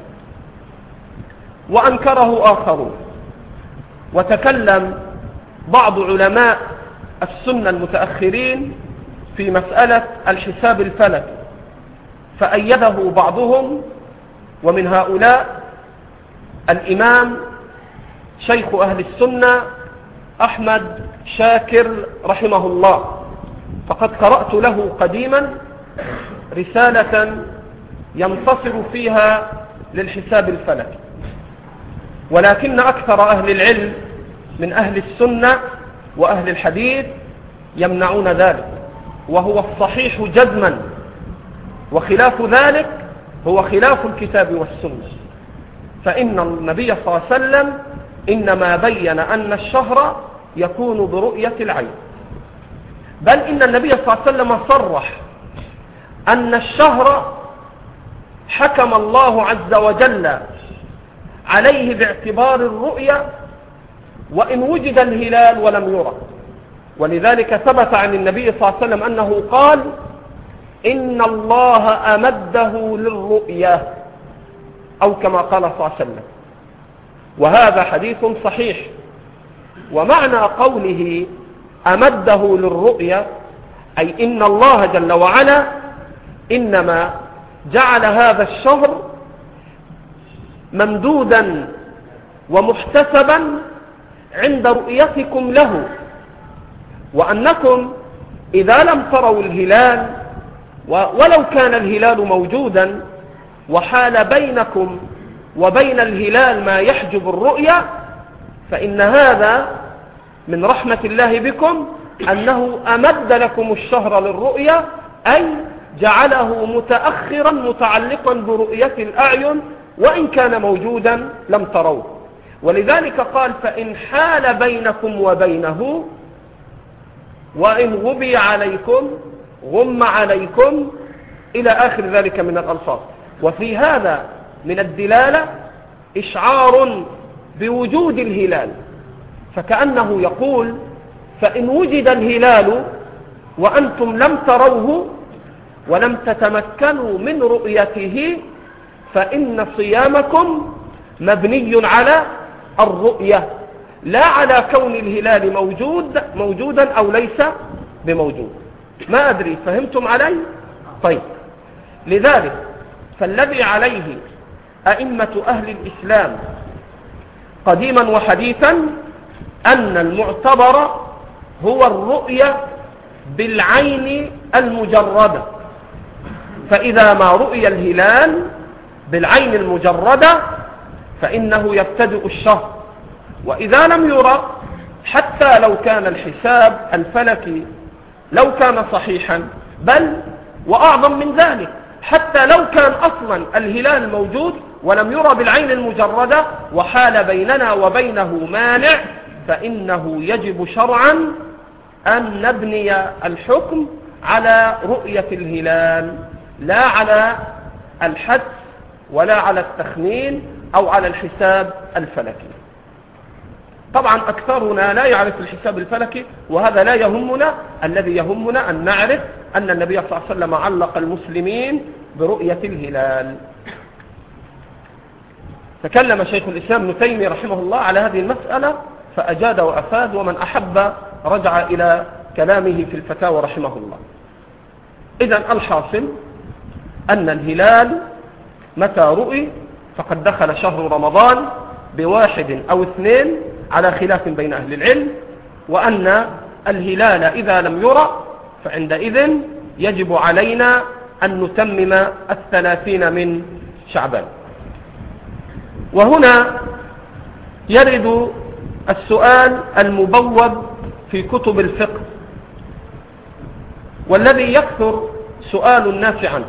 S1: وأنكره آخرون، وتكلم بعض علماء السنة المتأخرين في مسألة الحساب الفلكي، فأيده بعضهم، ومن هؤلاء الإمام شيخ أهل السنة أحمد شاكر رحمه الله، فقد قرأت له قديما رسالة ينتصر فيها للحساب الفلكي. ولكن أكثر أهل العلم من أهل السنة وأهل الحديث يمنعون ذلك، وهو الصحيح جزما، وخلاف ذلك هو خلاف الكتاب والسنة. فإن النبي صلى الله عليه وسلم إنما بين أن الشهر يكون برؤية العين، بل إن النبي صلى الله عليه وسلم صرح أن الشهر حكم الله عز وجل عليه باعتبار الرؤية وإن وجد الهلال ولم يرى. ولذلك ثبت عن النبي صلى الله عليه وسلم أنه قال إن الله أمده للرؤية، أو كما قال صلى الله عليه وسلم، وهذا حديث صحيح. ومعنى قوله أمده للرؤية أي إن الله جل وعلا إنما جعل هذا الشهر ممدودا ومحتسبا عند رؤيتكم له، وأنكم إذا لم تروا الهلال ولو كان الهلال موجودا وحال بينكم وبين الهلال ما يحجب الرؤية، فإن هذا من رحمة الله بكم أنه أمد لكم الشهر للرؤية، أي جعله متأخرا متعلقا برؤية الأعين وإن كان موجودا لم تروه. ولذلك قال فإن حال بينكم وبينه وإن غبي عليكم غم عليكم إلى آخر ذلك من الألفاظ. وفي هذا من الدلالة إشعار بوجود الهلال، فكأنه يقول فإن وجد الهلال وأنتم لم تروه ولم تتمكنوا من رؤيته فإن صيامكم مبني على الرؤية لا على كون الهلال موجودا أو ليس بموجود. ما أدري فهمتم علي؟ طيب، لذلك فالذي عليه أئمة أهل الإسلام قديما وحديثا أن المعتبر هو الرؤية بالعين المجردة. فإذا ما رؤي الهلال بالعين المجردة فإنه يبتدئ الشهر، وإذا لم يرى حتى لو كان الحساب الفلكي لو كان صحيحا، بل وأعظم من ذلك حتى لو كان أصلا الهلال موجود ولم يرى بالعين المجردة وحال بيننا وبينه مانع، فإنه يجب شرعا أن نبني الحكم على رؤية الهلال لا على الحدس ولا على التخمين أو على الحساب الفلكي. طبعا أكثرنا لا يعرف الحساب الفلكي، وهذا لا يهمنا. الذي يهمنا أن نعرف أن النبي صلى الله عليه وسلم علق المسلمين برؤية الهلال. تكلم شيخ الإسلام ابن تيمية رحمه الله على هذه المسألة فأجاد وأفاد، ومن أحب رجع إلى كلامه في الفتاوى رحمه الله. إذن الحاصل أن الهلال متى رؤي فقد دخل شهر رمضان بواحد أو اثنين على خلاف بين أهل العلم، وأن الهلال إذا لم يرى فعندئذ يجب علينا أن نتمم 30 من شعبان. وهنا يرد السؤال المبوب في كتب الفقه، والذي يكثر سؤال الناس عنه: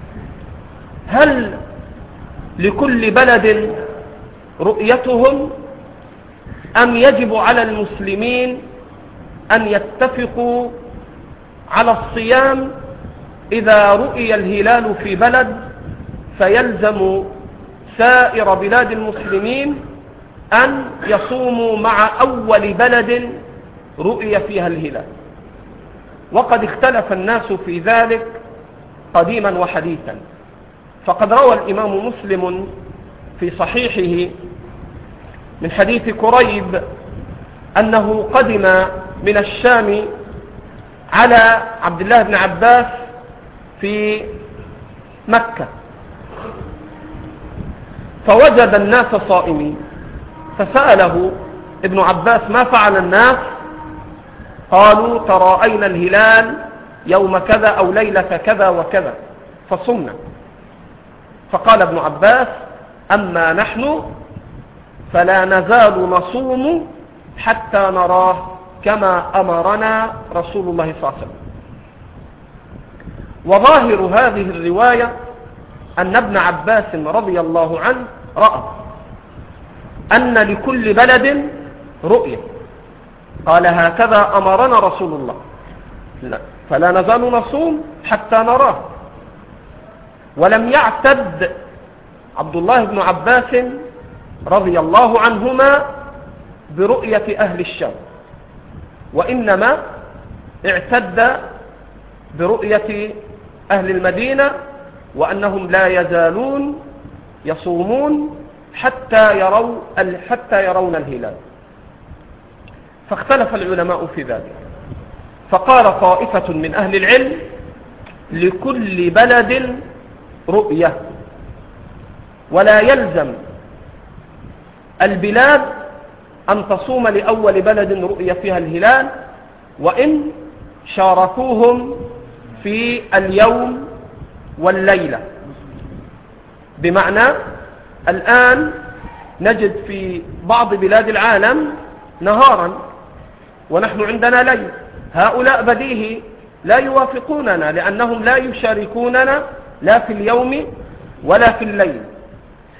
S1: هل لكل بلد رؤيتهم أم يجب على المسلمين أن يتفقوا على الصيام إذا رؤي الهلال في بلد فيلزم سائر بلاد المسلمين أن يصوموا مع أول بلد رؤي فيها الهلال؟ وقد اختلف الناس في ذلك قديما وحديثا. فقد روى الإمام مسلم في صحيحه من حديث كريب أنه قدم من الشام على عبد الله بن عباس في مكة، فوجد الناس صائمين، فسأله ابن عباس: ما فعل الناس؟ قالوا: تراءينا الهلال يوم كذا أو ليلة كذا وكذا فصمنا. فقال ابن عباس: أما نحن فلا نزال نصوم حتى نراه كما أمرنا رسول الله صلى الله عليه وسلم. وظاهر هذه الرواية أن ابن عباس رضي الله عنه رأى أن لكل بلد رؤية، قال: هكذا أمرنا رسول الله، فلا نزال نصوم حتى نراه. ولم يعتد عبد الله بن عباس رضي الله عنهما برؤية أهل الشام، وإنما اعتد برؤية أهل المدينة، وأنهم لا يزالون يصومون حتى يرون الهلال. فاختلف العلماء في ذلك، فقال طائفة من أهل العلم: لكل بلد رؤية، ولا يلزم البلاد أن تصوم لأول بلد رؤية فيها الهلال وإن شاركوهم في اليوم والليلة. بمعنى الآن نجد في بعض بلاد العالم نهارا ونحن عندنا ليل، هؤلاء بديهي لا يوافقوننا لأنهم لا يشاركوننا لا في اليوم ولا في الليل.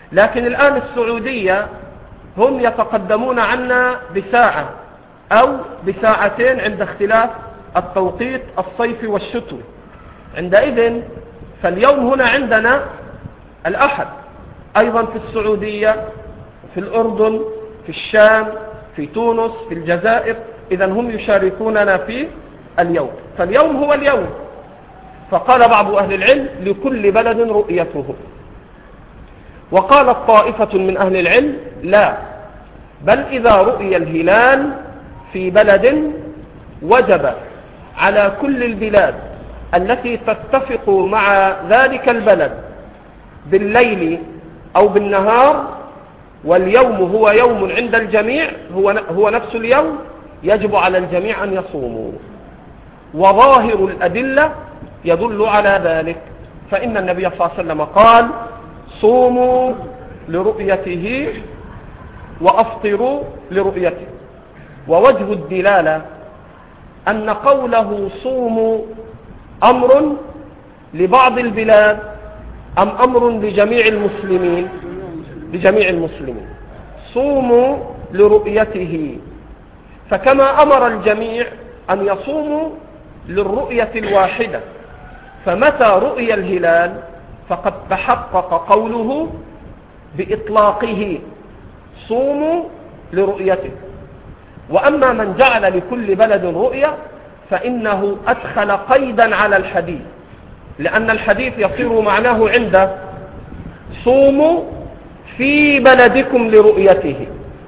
S1: لكن الآن السعودية هم يتقدمون عنا بساعة أو بساعتين عند اختلاف التوقيت الصيفي والشتوي. عندئذ فاليوم هنا عندنا الأحد، أيضا في السعودية، في الأردن، في الشام، في تونس، في الجزائر، إذا هم يشاركوننا في اليوم، فاليوم هو اليوم. فقال بعض أهل العلم لكل بلد رؤيته، وقالت طائفة من أهل العلم لا، بل إذا رؤي الهلال في بلد وجب على كل البلاد التي تتفق مع ذلك البلد بالليل أو بالنهار، واليوم هو يوم عند الجميع، هو نفس اليوم، يجب على الجميع أن يصوموا. وظاهر الأدلة يدل على ذلك، فإن النبي صلى الله عليه وسلم قال صوموا لرؤيته وأفطروا لرؤيته. ووجه الدلالة أن قوله صوموا أمر لبعض البلاد أم أمر لجميع المسلمين؟ لجميع المسلمين. صوموا لرؤيته، فكما أمر الجميع أن يصوموا للرؤية الواحدة، فمتى رؤي الهلال فقد تحقق قوله بإطلاقه صوموا لرؤيته. وأما من جعل لكل بلد رؤية فإنه أدخل قيدا على الحديث، لأن الحديث يصير معناه عنده صوموا في بلدكم لرؤيته.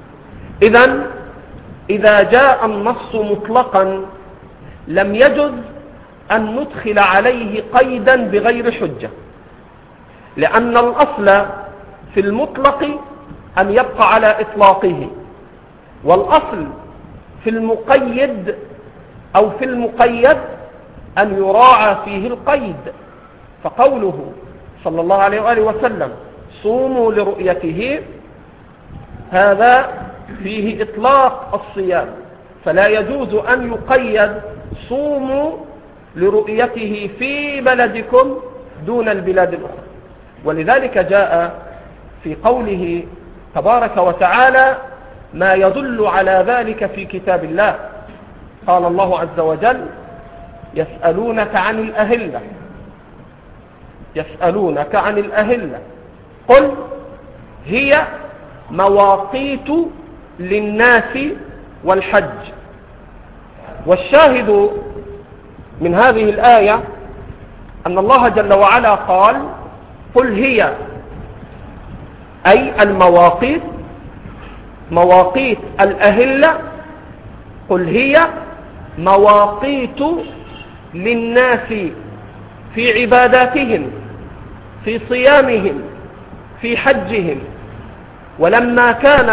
S1: إذا جاء النص مطلقا لم يجز أن ندخل عليه قيدا بغير حجة، لأن الأصل في المطلق أن يبقى على إطلاقه، والأصل في المقيد أو في المقيد أن يراعى فيه القيد. فقوله صلى الله عليه وآله وسلم صوموا لرؤيته، هذا فيه إطلاق الصيام، فلا يجوز أن يقيد صوموا لرؤيته في بلدكم دون البلاد الأخرى. ولذلك جاء في قوله تبارك وتعالى ما يدل على ذلك في كتاب الله. قال الله عز وجل يسألونك عن الأهلة، يسألونك عن الأهلة قل هي مواقيت للناس والحج. والشاهد من هذه الآية أن الله جل وعلا قال قل هي، أي المواقيت، مواقيت الأهلة، قل هي مواقيت للناس في عباداتهم، في صيامهم، في حجهم. ولما كان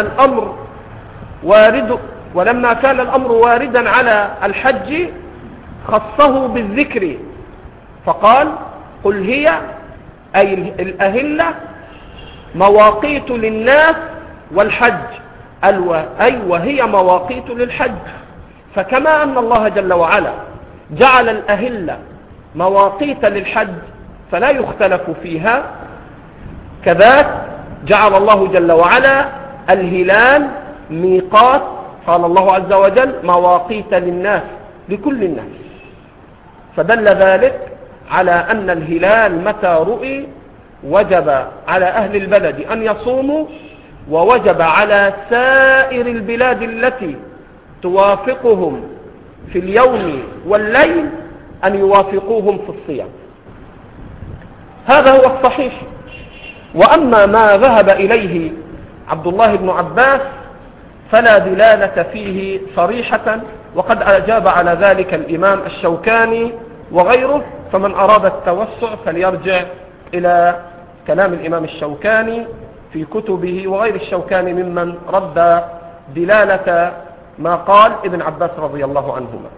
S1: الأمر واردا على الحج خصه بالذكر، فقال قل هي أي الأهلة مواقيت للناس والحج، أي وهي مواقيت للحج. فكما أن الله جل وعلا جعل الأهلة مواقيت للحج فلا يختلف فيها، كذلك جعل الله جل وعلا الهلال ميقات، قال الله عز وجل مواقيت للناس، لكل الناس. فدل ذلك على أن الهلال متى رؤي وجب على أهل البلد أن يصوموا، ووجب على سائر البلاد التي توافقهم في اليوم والليل أن يوافقوهم في الصيام. هذا هو الصحيح. وأما ما ذهب إليه عبد الله بن عباس فلا دلالة فيه صريحة، وقد أجاب على ذلك الإمام الشوكاني وغيره، فمن أراد التوسع فليرجع إلى كلام الإمام الشوكاني في كتبه، وغير الشوكاني ممن رد دلالة ما قال ابن عباس رضي الله عنهما.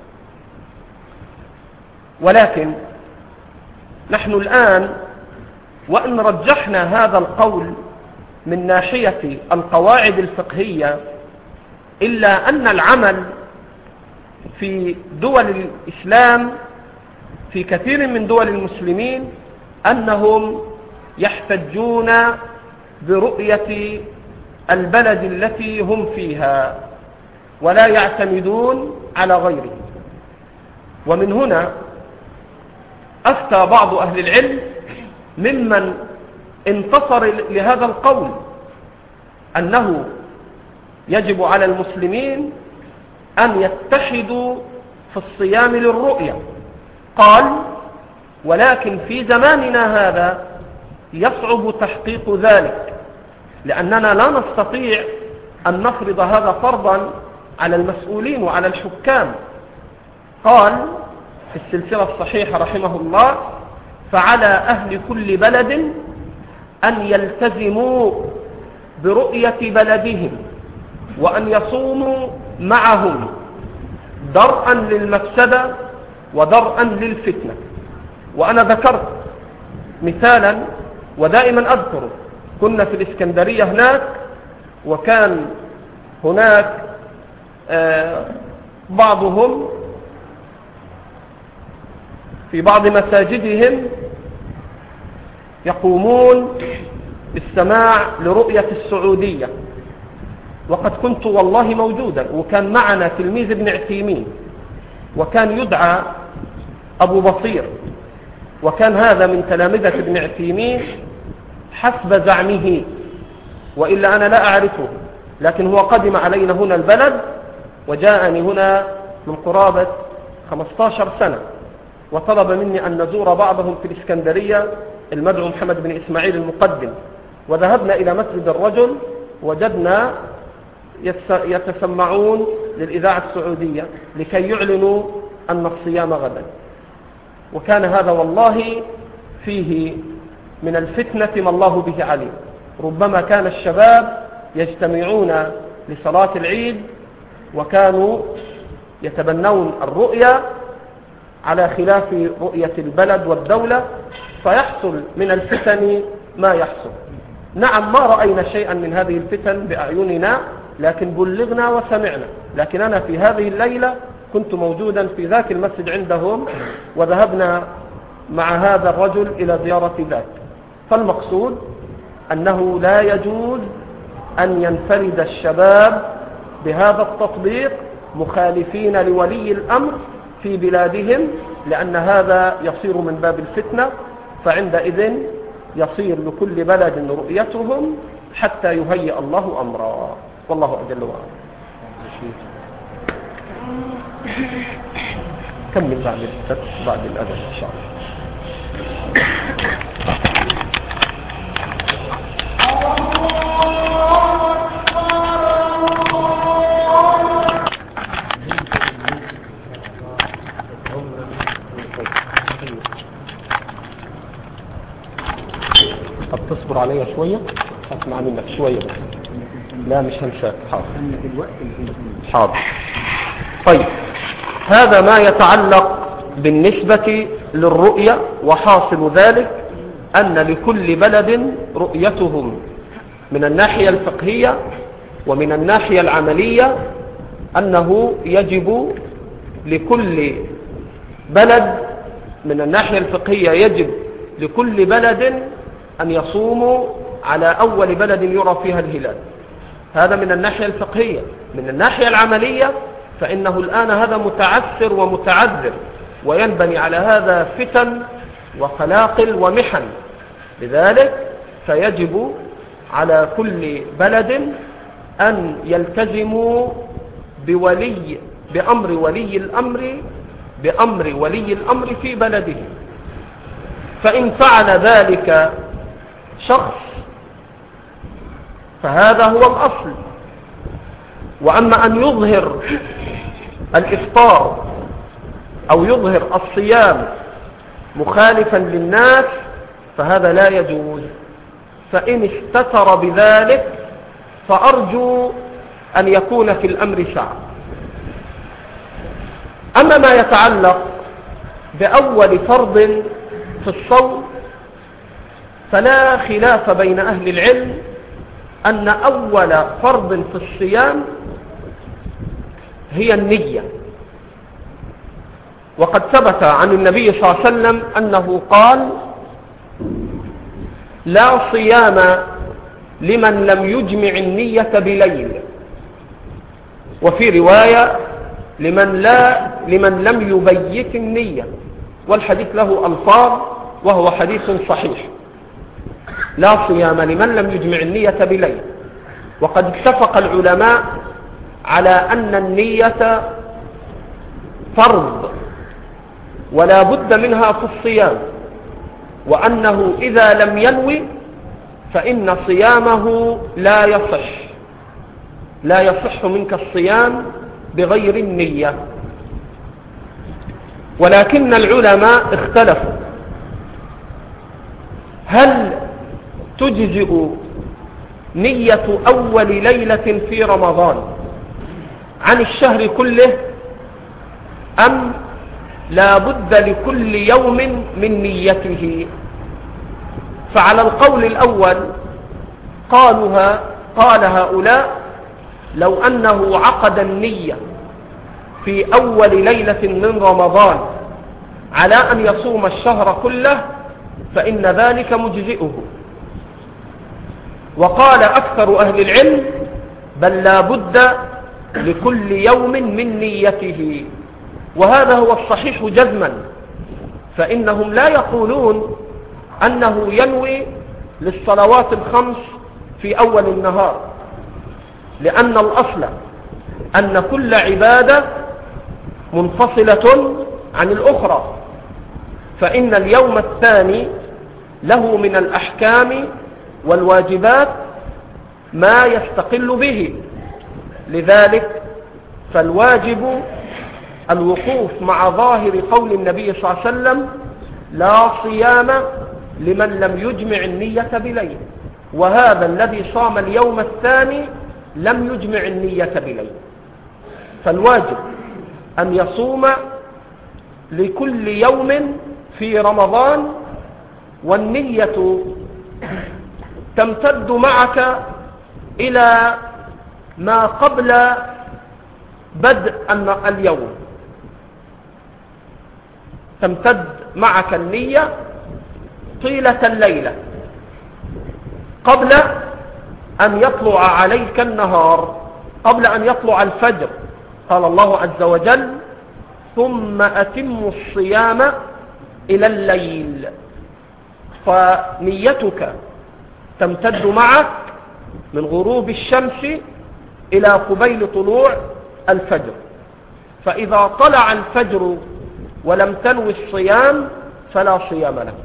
S1: ولكن نحن الآن وإن رجحنا هذا القول من ناحية القواعد الفقهية، إلا أن العمل في دول الإسلام في كثير من دول المسلمين أنهم يحتجون برؤية البلد التي هم فيها ولا يعتمدون على غيره. ومن هنا أفتى بعض أهل العلم ممن انتصر لهذا القول أنه يجب على المسلمين أن يتحدوا في الصيام للرؤية. قال: ولكن في زماننا هذا يصعب تحقيق ذلك، لأننا لا نستطيع أن نفرض هذا فرضا على المسؤولين وعلى الحكام. قال في السلسلة الصحيحة رحمه الله: فعلى أهل كل بلد أن يلتزموا برؤية بلدهم وأن يصوموا معهم درءا للمفسدة ودرءا للفتنة. وأنا ذكرت مثالا ودائما أذكره، كنا في الإسكندرية هناك، وكان هناك بعضهم في بعض مساجدهم يقومون بالسماع لرؤية السعودية، وقد كنت والله موجودا، وكان معنا تلميذ ابن عثيمين وكان يدعى أبو بصير، وكان هذا من تلامذة ابن عثيمين حسب زعمه، وإلا أنا لا أعرفه، لكن هو قدم علينا هنا البلد وجاءني هنا من قرابة 15 سنة، وطلب مني أن نزور بعضهم في الإسكندرية، المدعو محمد بن إسماعيل المقدم. وذهبنا إلى مسجد الرجل، وجدنا يتسمعون للإذاعة السعودية لكي يعلنوا أن الصيام غدا. وكان هذا والله فيه من الفتنة ما الله به عليم. ربما كان الشباب يجتمعون لصلاة العيد وكانوا يتبنون الرؤية على خلاف رؤية البلد والدولة، فيحصل من الفتن ما يحصل. نعم، ما رأينا شيئا من هذه الفتن بأعيننا، لكن بلغنا وسمعنا. لكن أنا في هذه الليلة كنت موجودا في ذاك المسجد عندهم، وذهبنا مع هذا الرجل إلى زيارة ذاك. فالمقصود أنه لا يجوز أن ينفرد الشباب بهذا التطبيق مخالفين لولي الأمر في بلادهم، لأن هذا يصير من باب الفتنة، فعندئذ يصير لكل بلد رؤيتهم حتى يهيئ الله أمرا، والله أجل وعلا. كمل بعد الأذان إن شاء الله. طب تصبر عليا شوية، أسمع منك شوية بس. لا مش هنشاك. حاضر. طيب، هذا ما يتعلق بالنسبة للرؤية. وحاصل ذلك أن لكل بلد رؤيتهم من الناحية الفقهية ومن الناحية العملية، أنه يجب لكل بلد من الناحية الفقهية يجب لكل بلد أن يصوموا على أول بلد يرى فيها الهلال. هذا من الناحية الفقهية. من الناحية العملية فإنه الآن هذا متعثر ومتعذر، وينبني على هذا فتن وقلاقل ومحن. لذلك فيجب على كل بلد أن يلتزموا بأمر ولي الأمر في بلده. فإن فعل ذلك شخص فهذا هو الأصل. وأما أن يظهر الإفطار أو يظهر الصيام مخالفا للناس فهذا لا يجوز. فإن استتر بذلك فأرجو أن يكون في الأمر سعة. أما ما يتعلق بأول فرض في الصوم فلا خلاف بين أهل العلم أن أول فرض في الصيام هي النية. وقد ثبت عن النبي صلى الله عليه وسلم أنه قال: لا صيام لمن لم يجمع النية بليل، وفي رواية لمن لم يبيت النية، والحديث له ألفاظ وهو حديث صحيح. لا صيام لمن لم يجمع النية بليل. وقد اتفق العلماء على أن النية فرض ولا بد منها في الصيام، وأنه إذا لم ينوي فإن صيامه لا يصح منك الصيام بغير النية. ولكن العلماء اختلفوا هل تجزئ نية أول ليلة في رمضان عن الشهر كله، أم لا بد لكل يوم من نيته؟ فعلى القول الأول قال هؤلاء لو أنه عقد النية في أول ليلة من رمضان على أن يصوم الشهر كله فإن ذلك مجزئه. وقال أكثر أهل العلم بل لا بد لكل يوم من نيته، وهذا هو الصحيح جزما، فإنهم لا يقولون أنه ينوي للصلوات الخمس في أول النهار، لأن الأصل أن كل عبادة منفصلة عن الأخرى، فإن اليوم الثاني له من الأحكام والواجبات ما يستقل به. لذلك فالواجب الوقوف مع ظاهر قول النبي صلى الله عليه وسلم لا صيام لمن لم يجمع النية بليل، وهذا الذي صام اليوم الثاني لم يجمع النية بليل. فالواجب أن يصوم لكل يوم في رمضان، والنية تمتد معك إلى ما قبل بدء اليوم، تمتد معك النية طيلة الليلة قبل أن يطلع عليك النهار، قبل أن يطلع الفجر. قال الله عز وجل ثم أتموا الصيام إلى الليل، فنيتك تمتد معك من غروب الشمس إلى قبيل طلوع الفجر. فإذا طلع الفجر ولم تنوي الصيام فلا صيام لك.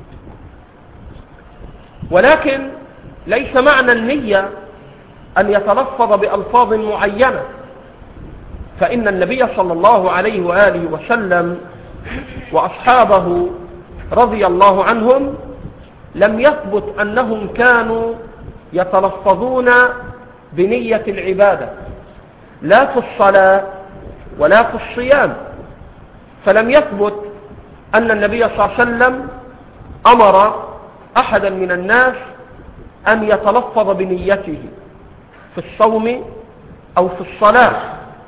S1: ولكن ليس معنى النية أن يتلفظ بألفاظ معينة، فإن النبي صلى الله عليه وآله وسلم وأصحابه رضي الله عنهم لم يثبت أنهم كانوا يتلفظون بنية العبادة لا في الصلاة ولا في الصيام. فلم يثبت أن النبي صلى الله عليه وسلم أمر أحدا من الناس أن يتلفظ بنيته في الصوم أو في الصلاة.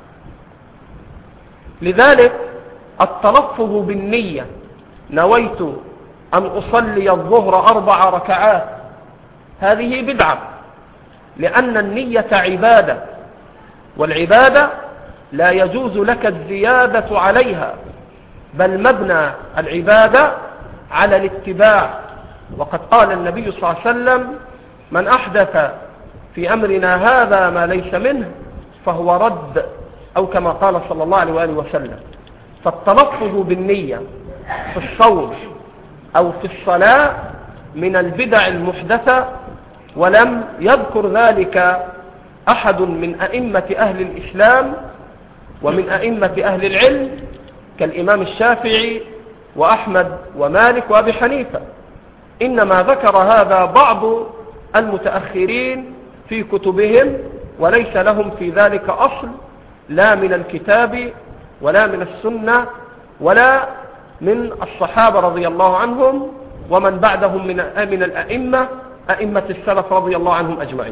S1: لذلك التلفظ بالنية نويت أن أصلي الظهر 4 ركعات هذه بدعة، لأن النية عبادة، والعبادة لا يجوز لك الزيادة عليها، بل مبنى العبادة على الاتباع. وقد قال النبي صلى الله عليه وسلم من أحدث في أمرنا هذا ما ليس منه فهو رد، أو كما قال صلى الله عليه وآله وسلم. فالتلفظ بالنية في الصوم أو في الصلاة من البدع المحدثة، ولم يذكر ذلك أحد من أئمة أهل الإسلام ومن أئمة أهل العلم كالإمام الشافعي وأحمد ومالك وأبي حنيفة، إنما ذكر هذا بعض المتأخرين في كتبهم، وليس لهم في ذلك أصل لا من الكتاب ولا من السنة ولا من الصحابة رضي الله عنهم ومن بعدهم من الأئمة أئمة السلف رضي الله عنهم أجمعين.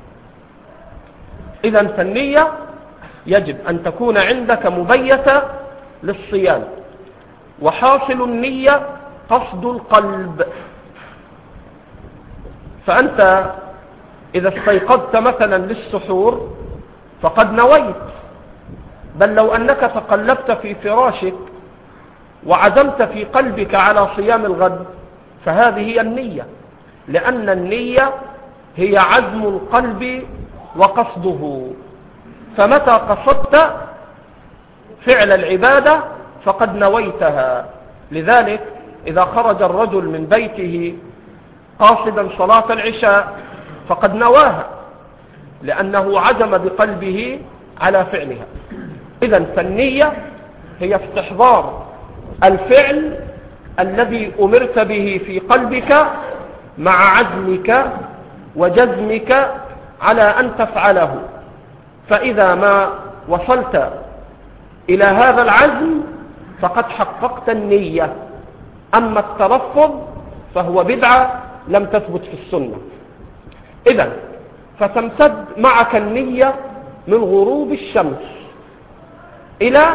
S1: إذن فالنية يجب أن تكون عندك مبيتة للصيام، وحاصل النية قصد القلب. فأنت إذا استيقظت مثلا للسحور فقد نويت، بل لو أنك تقلبت في فراشك وعزمت في قلبك على صيام الغد فهذه هي النية، لأن النية هي عزم القلب وقصده. فمتى قصدت فعل العبادة فقد نويتها. لذلك إذا خرج الرجل من بيته قاصدا صلاة العشاء فقد نواها، لأنه عزم بقلبه على فعلها. إذن فالنية هي استحضار الفعل الذي أمرت به في قلبك مع عزمك وجزمك على أن تفعله. فإذا ما وصلت إلى هذا العزم فقد حققت النية. أما التلفظ فهو بدعة لم تثبت في السنة. إذن فتمتد معك النية من غروب الشمس إلى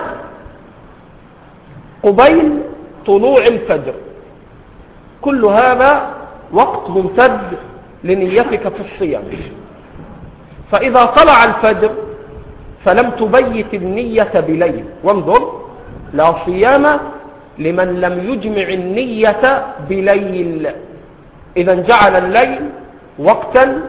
S1: قبيل طلوع الفجر. كل هذا وقت ممتد لنيتك في الصيام. فإذا طلع الفجر فلم تبيت النية بليل. وانظر، لا صيام لمن لم يجمع النية بليل. إذا جعل الليل وقتا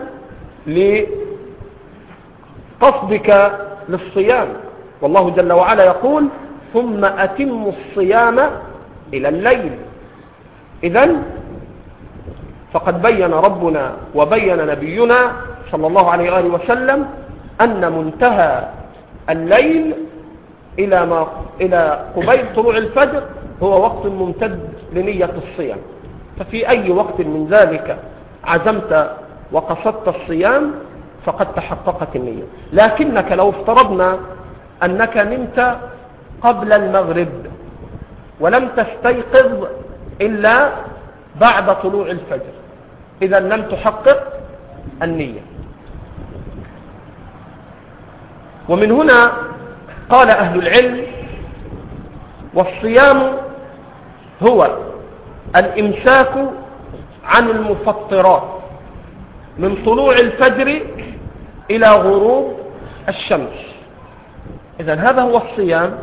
S1: لقصدك للصيام، والله جل وعلا يقول ثم أتموا الصيام إلى الليل. إذن فقد بين ربنا وبين نبينا صلى الله عليه وآله وسلم أن منتهى الليل إلى قبيل طلوع الفجر هو وقت ممتد لنية الصيام. ففي أي وقت من ذلك عزمت وقصدت الصيام فقد تحققت النية. لكنك لو افترضنا أنك نمت قبل المغرب ولم تستيقظ إلا بعد طلوع الفجر، إذا لم تحقق النية. ومن هنا قال أهل العلم: والصيام هو الإمساك عن المفطرات من طلوع الفجر إلى غروب الشمس. إذن هذا هو الصيام.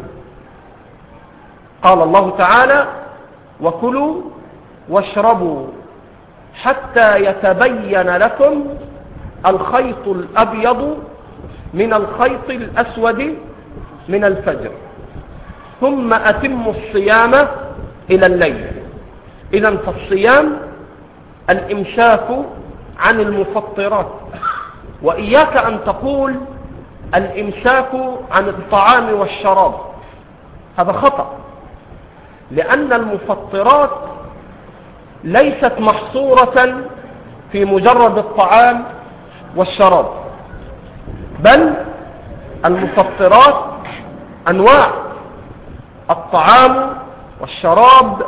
S1: قال الله تعالى: وكلوا واشربوا حتى يتبين لكم الخيط الأبيض من الخيط الأسود من الفجر ثم أتموا الصيام إلى الليل. إذن فالصيام الإمساك عن المفطرات. وإياك أن تقول الإمساك عن الطعام والشراب، هذا خطأ، لأن المفطرات ليست محصورة في مجرد الطعام والشراب، بل المفطرات أنواع: الطعام والشراب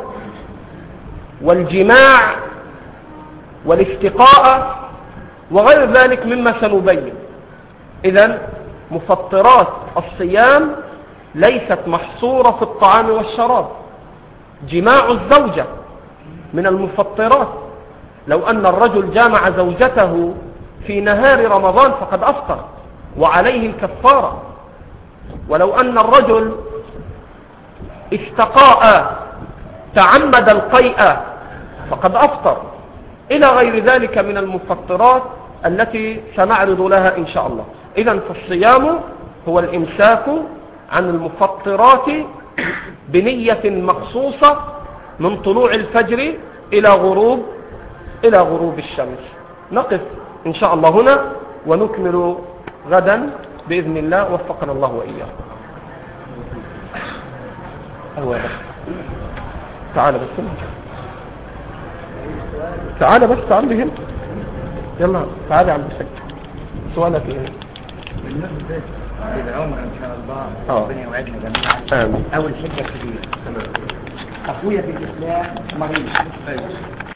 S1: والجماع والافتقاء وغير ذلك مما سنبين. إذن مفطرات الصيام ليست محصورة في الطعام والشراب. جماع الزوجة من المفطرات. لو أن الرجل جامع زوجته في نهار رمضان فقد أفطر وعليه الكفارة. ولو أن الرجل استقاء تعمد القيء فقد أفطر، إلى غير ذلك من المفطرات التي سنعرض لها إن شاء الله. إذن فالصيام هو الإمساك عن المفطرات بنية مخصوصة من طلوع الفجر إلى غروب الشمس. نقف إن شاء الله هنا ونكمل غدا بإذن الله، وفقنا الله وإياه. تعال بس، تعال بس، تعال لي هنا، يلا تعال يا عم بسك. سؤالك ايه؟
S2: بالنسبة للعمر ان شاء الله ربنا يوعدنا جميعا.
S1: آمين.
S2: اول حجة كبيرة، اخويا في الاسلام مريض